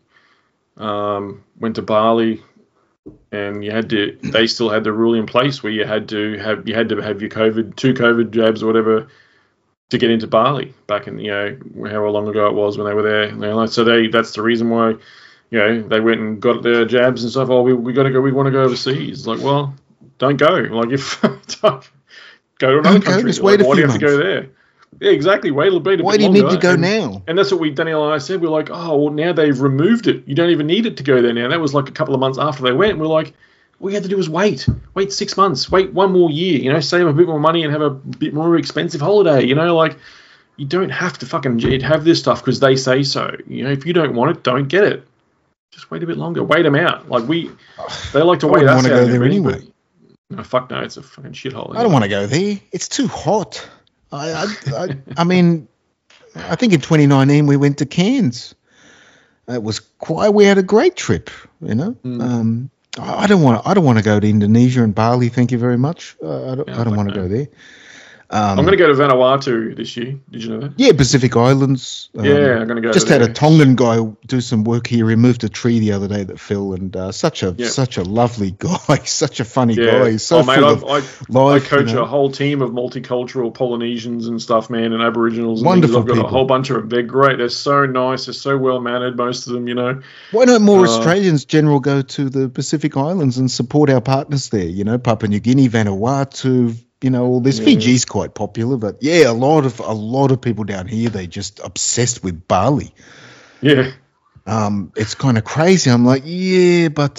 D: um, went to Bali, and you had to. They still had the rule in place where you had to have you had to have your COVID two COVID jabs or whatever to get into Bali back in you know however long ago it was when they were there. You know, so they that's the reason why. You know, they went and got their jabs and stuff. Oh, we we got to go. We want to go overseas. Like, well, don't go. Like, if don't go to another
E: Don't go,
D: country.
E: just wait
D: Like,
E: a
D: why do
E: few
D: you have to go there? Yeah, exactly. Wait a bit.
E: why do you need to go now?
D: And that's what we, Daniel and I said. We're like, oh, well, now they've removed it. You don't even need it to go there now. That was like a couple of months after they went. And we're like, all you had to do was wait. Wait six months. Wait one more year. You know, save a bit more money and have a bit more expensive holiday. You know, like, you don't have to fucking have this stuff because they say so. You know, if you don't want it, don't get it. Just wait a bit longer. Wait them out. Like, we, they like to
E: I
D: wait
E: wouldn't
D: us
E: wanna
D: out.
E: go
D: and
E: there
D: everything,
E: anyway.
D: but- No, fuck no. It's a fucking shithole.
E: I don't want to go there. It's too hot. I I, I, I mean, I think in twenty nineteen we went to Cairns. It was quite. We had a great trip. You know.
D: Mm.
E: Um, I I don't want. I don't want to go to Indonesia and Bali. Thank you very much. Uh, I don't.
D: Yeah,
E: I don't
D: fuck
E: want to
D: no.
E: go there. Um,
D: I'm going to go to Vanuatu this year. Did you know that?
E: Yeah, Pacific Islands. Um,
D: Yeah, I'm gonna go
E: Just
D: over
E: had a
D: there.
E: Tongan guy do some work here. He moved a tree the other day that fell, and uh, such a
D: Yeah.
E: such a lovely guy, such a funny
D: Yeah.
E: guy. He's so
D: oh, mate,
E: full
D: I've,
E: of
D: I,
E: life.
D: I coach
E: you know.
D: a whole team of multicultural Polynesians and stuff, man, and Aboriginals. And
E: Wonderful
D: things. I've got
E: people.
D: a whole bunch of them. They're great. They're so nice. They're so well mannered, most of them, you know.
E: Why don't more
D: Uh,
E: Australians, General, go to the Pacific Islands and support our partners there? You know, Papua New Guinea, Vanuatu. You know, all this.
D: Yeah.
E: Fiji's quite popular, but yeah, a lot of a lot of people down here, they just obsessed with Bali.
D: Yeah.
E: Um, it's kind of crazy. I'm like, yeah, but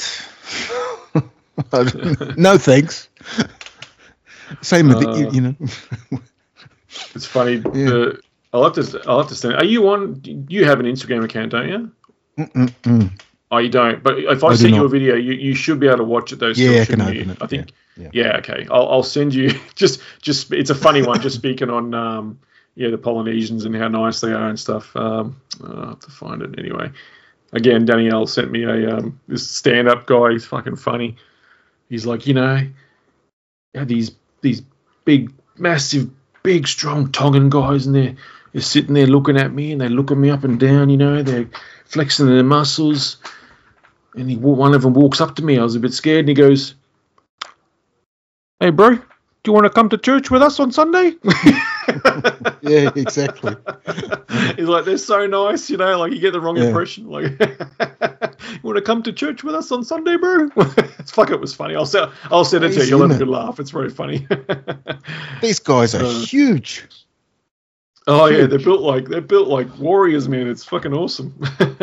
E: no thanks. Same with the, you,
D: Uh,
E: you know.
D: It's funny. The, I'll have to. I'll have to send. Are you on? You have an Instagram account, don't you?
E: Mm-mm-mm.
D: Oh, you don't. But if I,
E: I do
D: send you
E: not.
D: a video, you, you should be able to watch it though.
E: Yeah,
D: still,
E: I can
D: shouldn't you?
E: open it,
D: I think.
E: yeah,
D: Yeah. Okay. I'll I'll send you just just. It's a funny one. Just speaking on um yeah the Polynesians and how nice they are and stuff. Um, I'll have to find it anyway. Again, Danielle sent me a um this stand up guy. He's fucking funny. He's like, you know, yeah, these these big, massive, big, strong Tongan guys, and they're, they're sitting there looking at me, and they look at me up and down, you know, they're flexing their muscles. And he, one of them walks up to me. I was a bit scared, and he goes, "Hey, bro, do you want to come to church with us on Sunday?"
E: Yeah, exactly.
D: He's like, they're so nice, you know, like you get the wrong
E: Yeah.
D: impression. Like, you want to come to church with us on Sunday, bro? It's fuck, it was funny. I'll send, I'll send it to you.
E: Crazy,
D: You'll have a
E: isn't
D: good
E: it?
D: laugh. It's very funny.
E: These guys are
D: Uh,
E: huge.
D: Oh yeah, they're built like they're built like warriors, man. It's fucking awesome.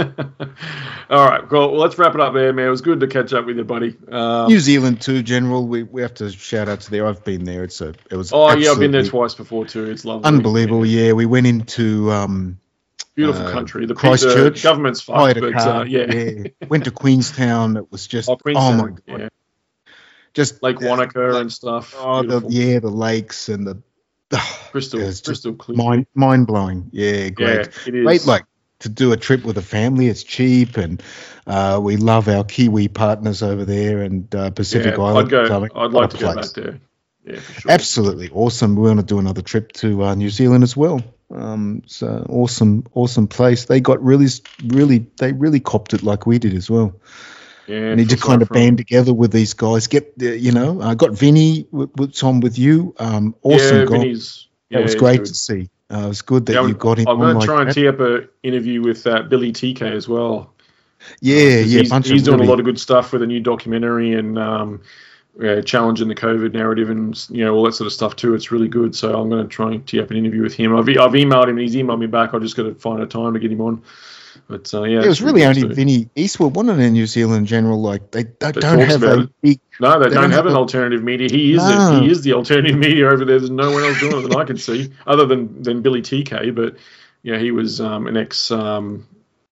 D: All right, cool. Well, let's wrap it up there, man. It was good to catch up with you, buddy. Um,
E: New Zealand too, General. We we have to shout out to there. I've been there. It's a it was
D: oh yeah, I've been there twice before too. It's lovely,
E: unbelievable. Yeah, we went into um,
D: beautiful
E: uh,
D: country. The
E: Christchurch,
D: the government's
E: hired
D: fucked,
E: a
D: but
E: car.
D: uh, yeah.
E: yeah, went to Queenstown. It was just
D: Oh,
E: oh,
D: Queenstown,
E: my god,
D: yeah.
E: just
D: Lake Wanaka and stuff.
E: Oh, the,
D: Beautiful.
E: yeah, the lakes and the oh,
D: crystal,
E: it's just
D: crystal clear.
E: mind mind blowing. Yeah, great.
D: Yeah, it is.
E: Great, like to do a trip with a family. It's cheap, and uh, we love our Kiwi partners over there and uh, Pacific
D: yeah,
E: Island.
D: I'd go.
E: Clubbing.
D: I'd
E: What
D: like
E: a
D: to go
E: place.
D: back there. Yeah, for sure.
E: Absolutely awesome. We want to do another trip to uh, New Zealand as well. Um, it's an awesome, awesome place. They got really, really, they really copped it like we did as well.
D: Yeah,
E: We need to
D: feel
E: kind
D: sorry
E: of
D: for 'em.
E: band together with these guys. Get, the, you know, I got Vinny, w- what's on with you. Um, awesome
D: Yeah,
E: guy.
D: Vinny's.
E: That
D: yeah,
E: was
D: he's
E: great
D: good.
E: to see. Uh, it was good that
D: Yeah,
E: you
D: I'm,
E: got him
D: I'm
E: on
D: going to
E: like
D: try and
E: that.
D: tee up an interview with uh, Billy T K as well.
E: Yeah,
D: Uh,
E: yeah,
D: he's,
E: bunch
D: he's
E: of
D: doing
E: really,
D: a lot of good stuff with a new documentary and um, yeah, challenging the COVID narrative and you know all that sort of stuff too. It's really good. So I'm going to try and tee up an interview with him. I've, e- I've emailed him. He's emailed me back. I've just got to find a time to get him on. But uh, yeah,
E: it was
D: it's
E: really
D: good
E: only
D: to do.
E: Vinny Eastwood, wasn't it, in New Zealand in general? Like they, they
D: That
E: don't
D: talks
E: have
D: about
E: a
D: it.
E: big.
D: No, they,
E: They
D: don't
E: don't
D: have
E: have
D: an
E: a-
D: alternative media. He is
E: No.
D: it. He is the alternative media over there. There's no one else doing it that I can see, other than, than Billy T K. But yeah, he was um, an ex. Um,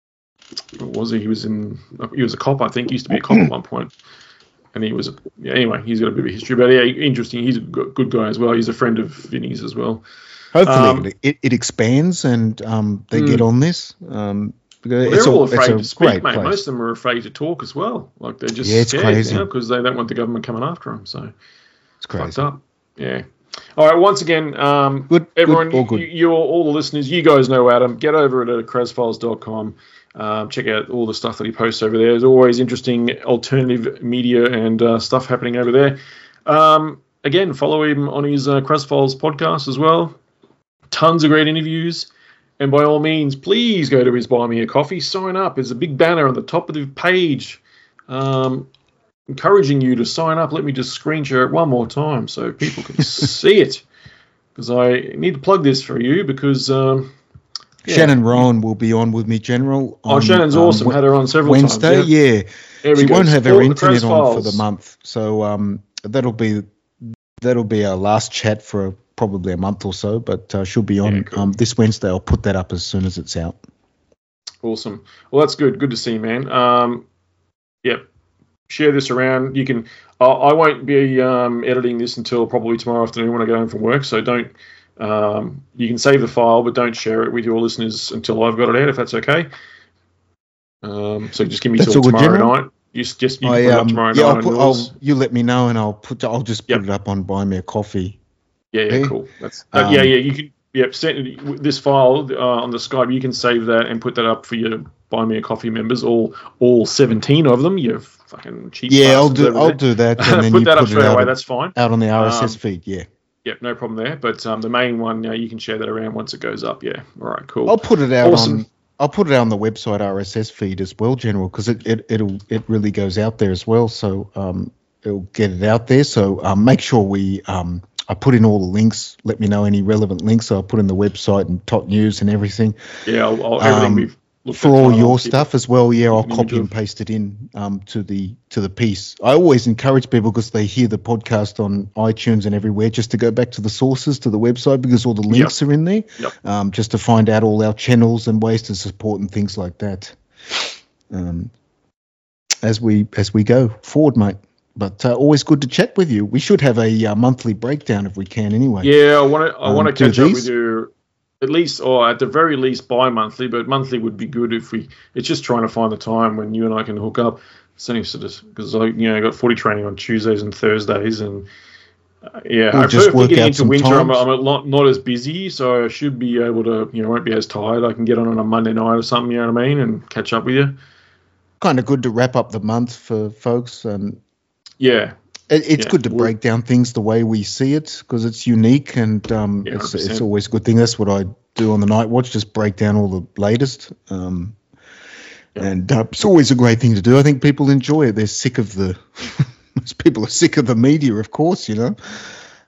D: what was he? He was in. He was a cop, I think. He used to be a cop at one point, and he was. A, yeah, anyway, he's got a bit of a history, but yeah, interesting. He's a good good guy as well. He's a friend of Vinny's as well.
E: Hopefully,
D: Um,
E: it, it, it expands and um, they
D: Mm.
E: get on this. Um, because
D: Well,
E: it's
D: they're all
E: a,
D: afraid
E: it's
D: to
E: a
D: speak,
E: great
D: mate.
E: place.
D: Most of them are afraid to talk as well. Like they're just
E: Yeah, it's
D: scared
E: crazy.
D: now because they don't want the government coming after them. So.
E: It's crazy.
D: Fucked up. Yeah. All right. Once again, um,
E: Good,
D: everyone,
E: good, all good.
D: You, you all, all the listeners, you guys know Adam. Get over it at kraz files dot com. Um, check out all the stuff that he posts over there. There's always interesting alternative media and uh, stuff happening over there. Um, again, follow him on his uh, Kraz Files podcast as well. Tons of great interviews. And by all means, please go to his Buy Me a Coffee. Sign up. There's a big banner on the top of the page. Um, encouraging you to sign up. Let me just screen share it one more time so people can see it, because I need to plug this for you because um, yeah.
E: Shannon Rowan will be on with me, General.
D: Oh,
E: on,
D: Shannon's
E: um,
D: awesome.
E: Wed-
D: Had her on several
E: Wednesday,
D: times. Yeah.
E: yeah.
D: There we
E: She
D: go.
E: won't have her
D: Support the
E: internet
D: Kraz
E: on for
D: Files.
E: the month, so um, that'll be that'll be our last chat for probably a month or so. But uh, she'll be on
D: Yeah, cool.
E: um, this Wednesday. I'll put that up as soon as it's out.
D: Awesome. Well, that's good. Good to see you, man. Um, yep. Share this around. You can. I I won't be um, editing this until probably tomorrow afternoon when I get home from work. So don't. Um, you can save the file, but don't share it with your listeners until I've got it out, if that's okay. Um, so just give me
E: That's
D: till
E: all good,
D: tomorrow
E: General.
D: night. You s- just you can
E: I,
D: put it up
E: um,
D: tomorrow
E: yeah,
D: night
E: I'll
D: on
E: put,
D: yours.
E: I'll, you let me know, and I'll put I'll just put
D: Yep.
E: it up on Buy Me a Coffee.
D: Yeah, yeah,
E: Hey.
D: cool. That's uh, yeah,
E: Um,
D: yeah. You can yep. Send this file uh, on the Skype. You can save that and put that up for your Buy Me a Coffee members. All all seventeen of them. You fucking cheap.
E: Yeah, I'll
D: bastards
E: do
D: over
E: I'll
D: there.
E: do that, and then
D: put
E: you
D: that
E: put
D: up
E: it
D: straight
E: out,
D: away.
E: on-
D: That's fine.
E: out on the R S S
D: Um,
E: feed. Yeah,
D: Yep, no problem there. But um, the main one, uh, you can share that around once it goes up. Yeah. All right. Cool.
E: I'll put it out
D: Awesome.
E: on. I'll put it out on the website R S S feed as well, General, because it, it it'll it really goes out there as well. So um, it'll get it out there. So um, make sure we um, I put in all the links. Let me know any relevant links. So I'll put in the website and top news and everything
D: Yeah. I'll, I'll, everything
E: um,
D: we've looked
E: for
D: at,
E: all
D: I'll
E: your
D: keep-
E: stuff as well. Yeah, I'll
D: keep an
E: copy
D: image
E: and
D: of.
E: paste it in um, to the to the piece. I always encourage people, because they hear the podcast on iTunes and everywhere, just to go back to the sources, to the website, because all the links are in there.
D: Yep.
E: Um, just to find out all our channels and ways to support and things like that. Um, as we as we go forward, mate. But uh, always good to chat with you. We should have a uh, monthly breakdown if we can, anyway.
D: Yeah, I want to. I
E: Um,
D: want to
E: do
D: catch up
E: these?
D: with you, at least, or at the very least, bi-monthly. But monthly would be good if we. It's just trying to find the time when you and I can hook up. It's only sort of because I, you know, I got footy training on Tuesdays and Thursdays, and uh, yeah,
E: We'll
D: I
E: just
D: feel
E: work
D: getting
E: out
D: into
E: some
D: winter, I'm,
E: times.
D: I'm a lot not as busy, so I should be able to, you know, won't be as tired. I can get on on a Monday night or something, you know what I mean, and catch up with you.
E: Kind of good to wrap up the month for folks. Um,
D: Yeah,
E: it, it's
D: Yeah,
E: good to
D: well-
E: break down things the way we see it, because it's unique, and um,
D: Yeah,
E: it's
D: one hundred percent.
E: it's always a good thing. That's what I do on the Night Watch, just break down all the latest. Um,
D: Yeah.
E: And uh, it's always a great thing to do. I think people enjoy it. They're sick of the most people are sick of the media, of course, you know.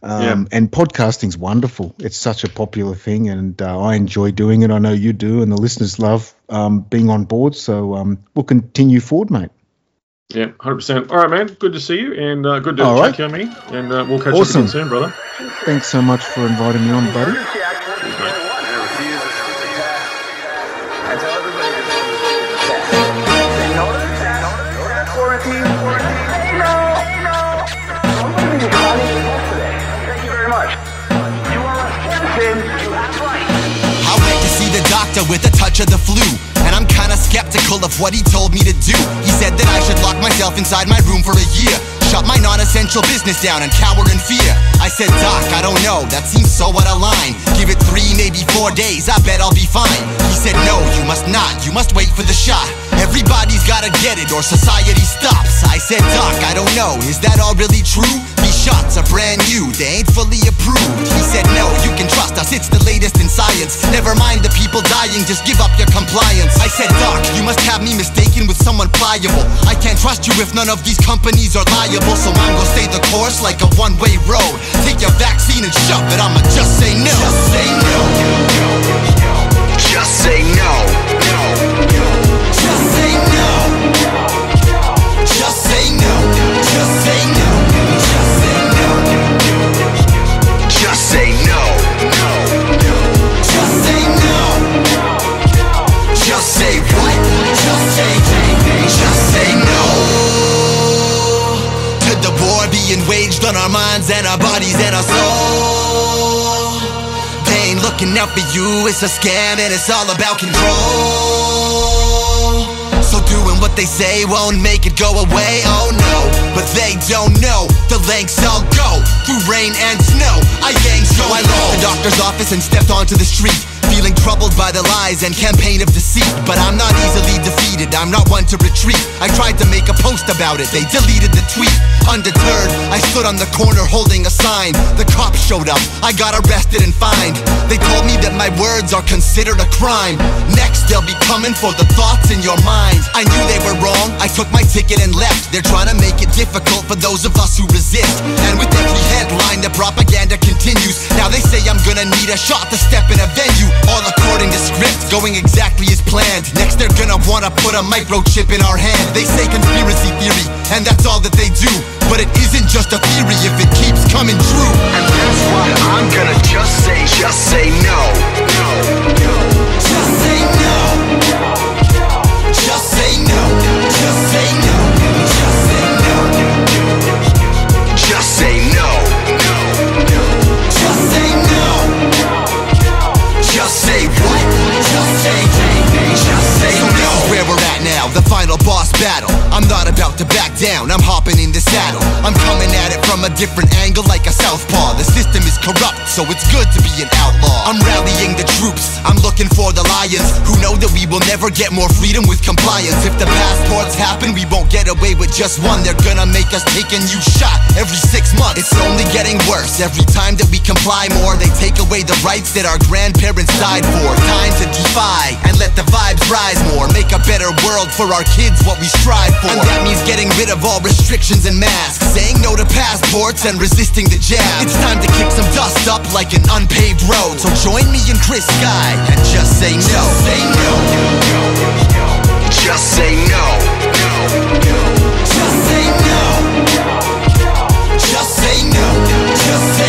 E: Um,
D: Yeah.
E: And podcasting's wonderful. It's such a popular thing, and uh, I enjoy doing it. I know you do, and the listeners love um, being on board. So um, we'll continue forward, mate.
D: Yeah, one hundred percent. All right, man. Good to see you, and uh, good to
E: All
D: check
E: right.
D: on me. And uh, we'll catch
E: Awesome.
D: up again soon, brother.
E: Thanks so much for inviting me on, buddy.
B: Emergency act one twenty-one. And refuse the stupid test. I tell everybody to do the test.
A: Say no to the test. No to the quarantine. Quarantine. Say no. Say no. Somebody be calling the test today. Thank you very much. You are Wisconsin. You act right.
C: I went to see the doctor with a touch of the flu, and I'm kinda skeptical of what he told me to do. He said that I should lock myself inside my room for a year, shut my non-essential business down and cower in fear. I said, Doc, I don't know, that seems so out of line. Give it three, maybe four days, I bet I'll be fine. He said, no, you must not, you must wait for the shot. Everybody's gotta get it or society stops. I said, Doc, I don't know, is that all really true? These shots are brand new, they ain't fully approved. He said, no, you can trust us, it's the latest in science. Never mind the people dying, just give up your compliance. I said, Doc, you must have me mistaken with someone pliable. I can't trust you if none of these companies are liable. So I'm gonna stay the course like a one-way road. Take your vaccine and shove it, I'ma just say no. Just say no. Just say no. Just say no. Just say no. Just say no. Just say no. Just say no. Just say no. Just say what? Just say, just say no. To the war being waged on our minds and our bodies and our soul. They ain't looking out for you, it's a scam and it's all about control. So doing what they say won't make it go away, oh no. But they don't know the lengths I'll go. Through rain and snow, I yang so I left the doctor's office and stepped onto the street, feeling troubled by the lies and campaign of deceit. But I'm not easily defeated, I'm not one to retreat. I tried to make a post about it, they deleted the tweet. Undeterred, I stood on the corner holding a sign. The cops showed up, I got arrested and fined. They told me that my words are considered a crime. Next they'll be coming for the thoughts in your mind. I knew they were wrong, I took my ticket and left. They're trying to make it difficult for those of us who resist. And with every headline the propaganda continues. Now they say I'm gonna need a shot to step in a venue. All according to script, going exactly as planned. Next they're gonna wanna put a microchip in our hand. They say conspiracy theory, and that's all that they do. But it isn't just a theory if it keeps coming true. And that's why I'm gonna just say, just say no. Just say no. Just say no. Just say no. Just say no. Just say no. Just say no. Just say what? Just say, just say so no. This is where we're at now, the final boss battle. I'm not about to back down, I'm hopping in the saddle. I'm coming at it from a different angle like a southpaw. The system is corrupt, so it's good to be an outlaw. I'm rallying the troops, I'm looking for the lions who know that we will never get more freedom with compliance. If the passports happen, we won't get away with just one. They're gonna make us take a new shot every six months. It's only getting worse, every time that we comply more. They take away the rights that our grandparents died for. Time to defy and let the vibes rise more. Make a better world for our kids, what we strive for. And that means getting rid of all restrictions and masks, saying no to passports and resisting the jab. It's time to kick some dust up like an unpaved road. So join me and Chris Sky and just say no. Just say no. Just say no. Just say no. Just say no. Just say no.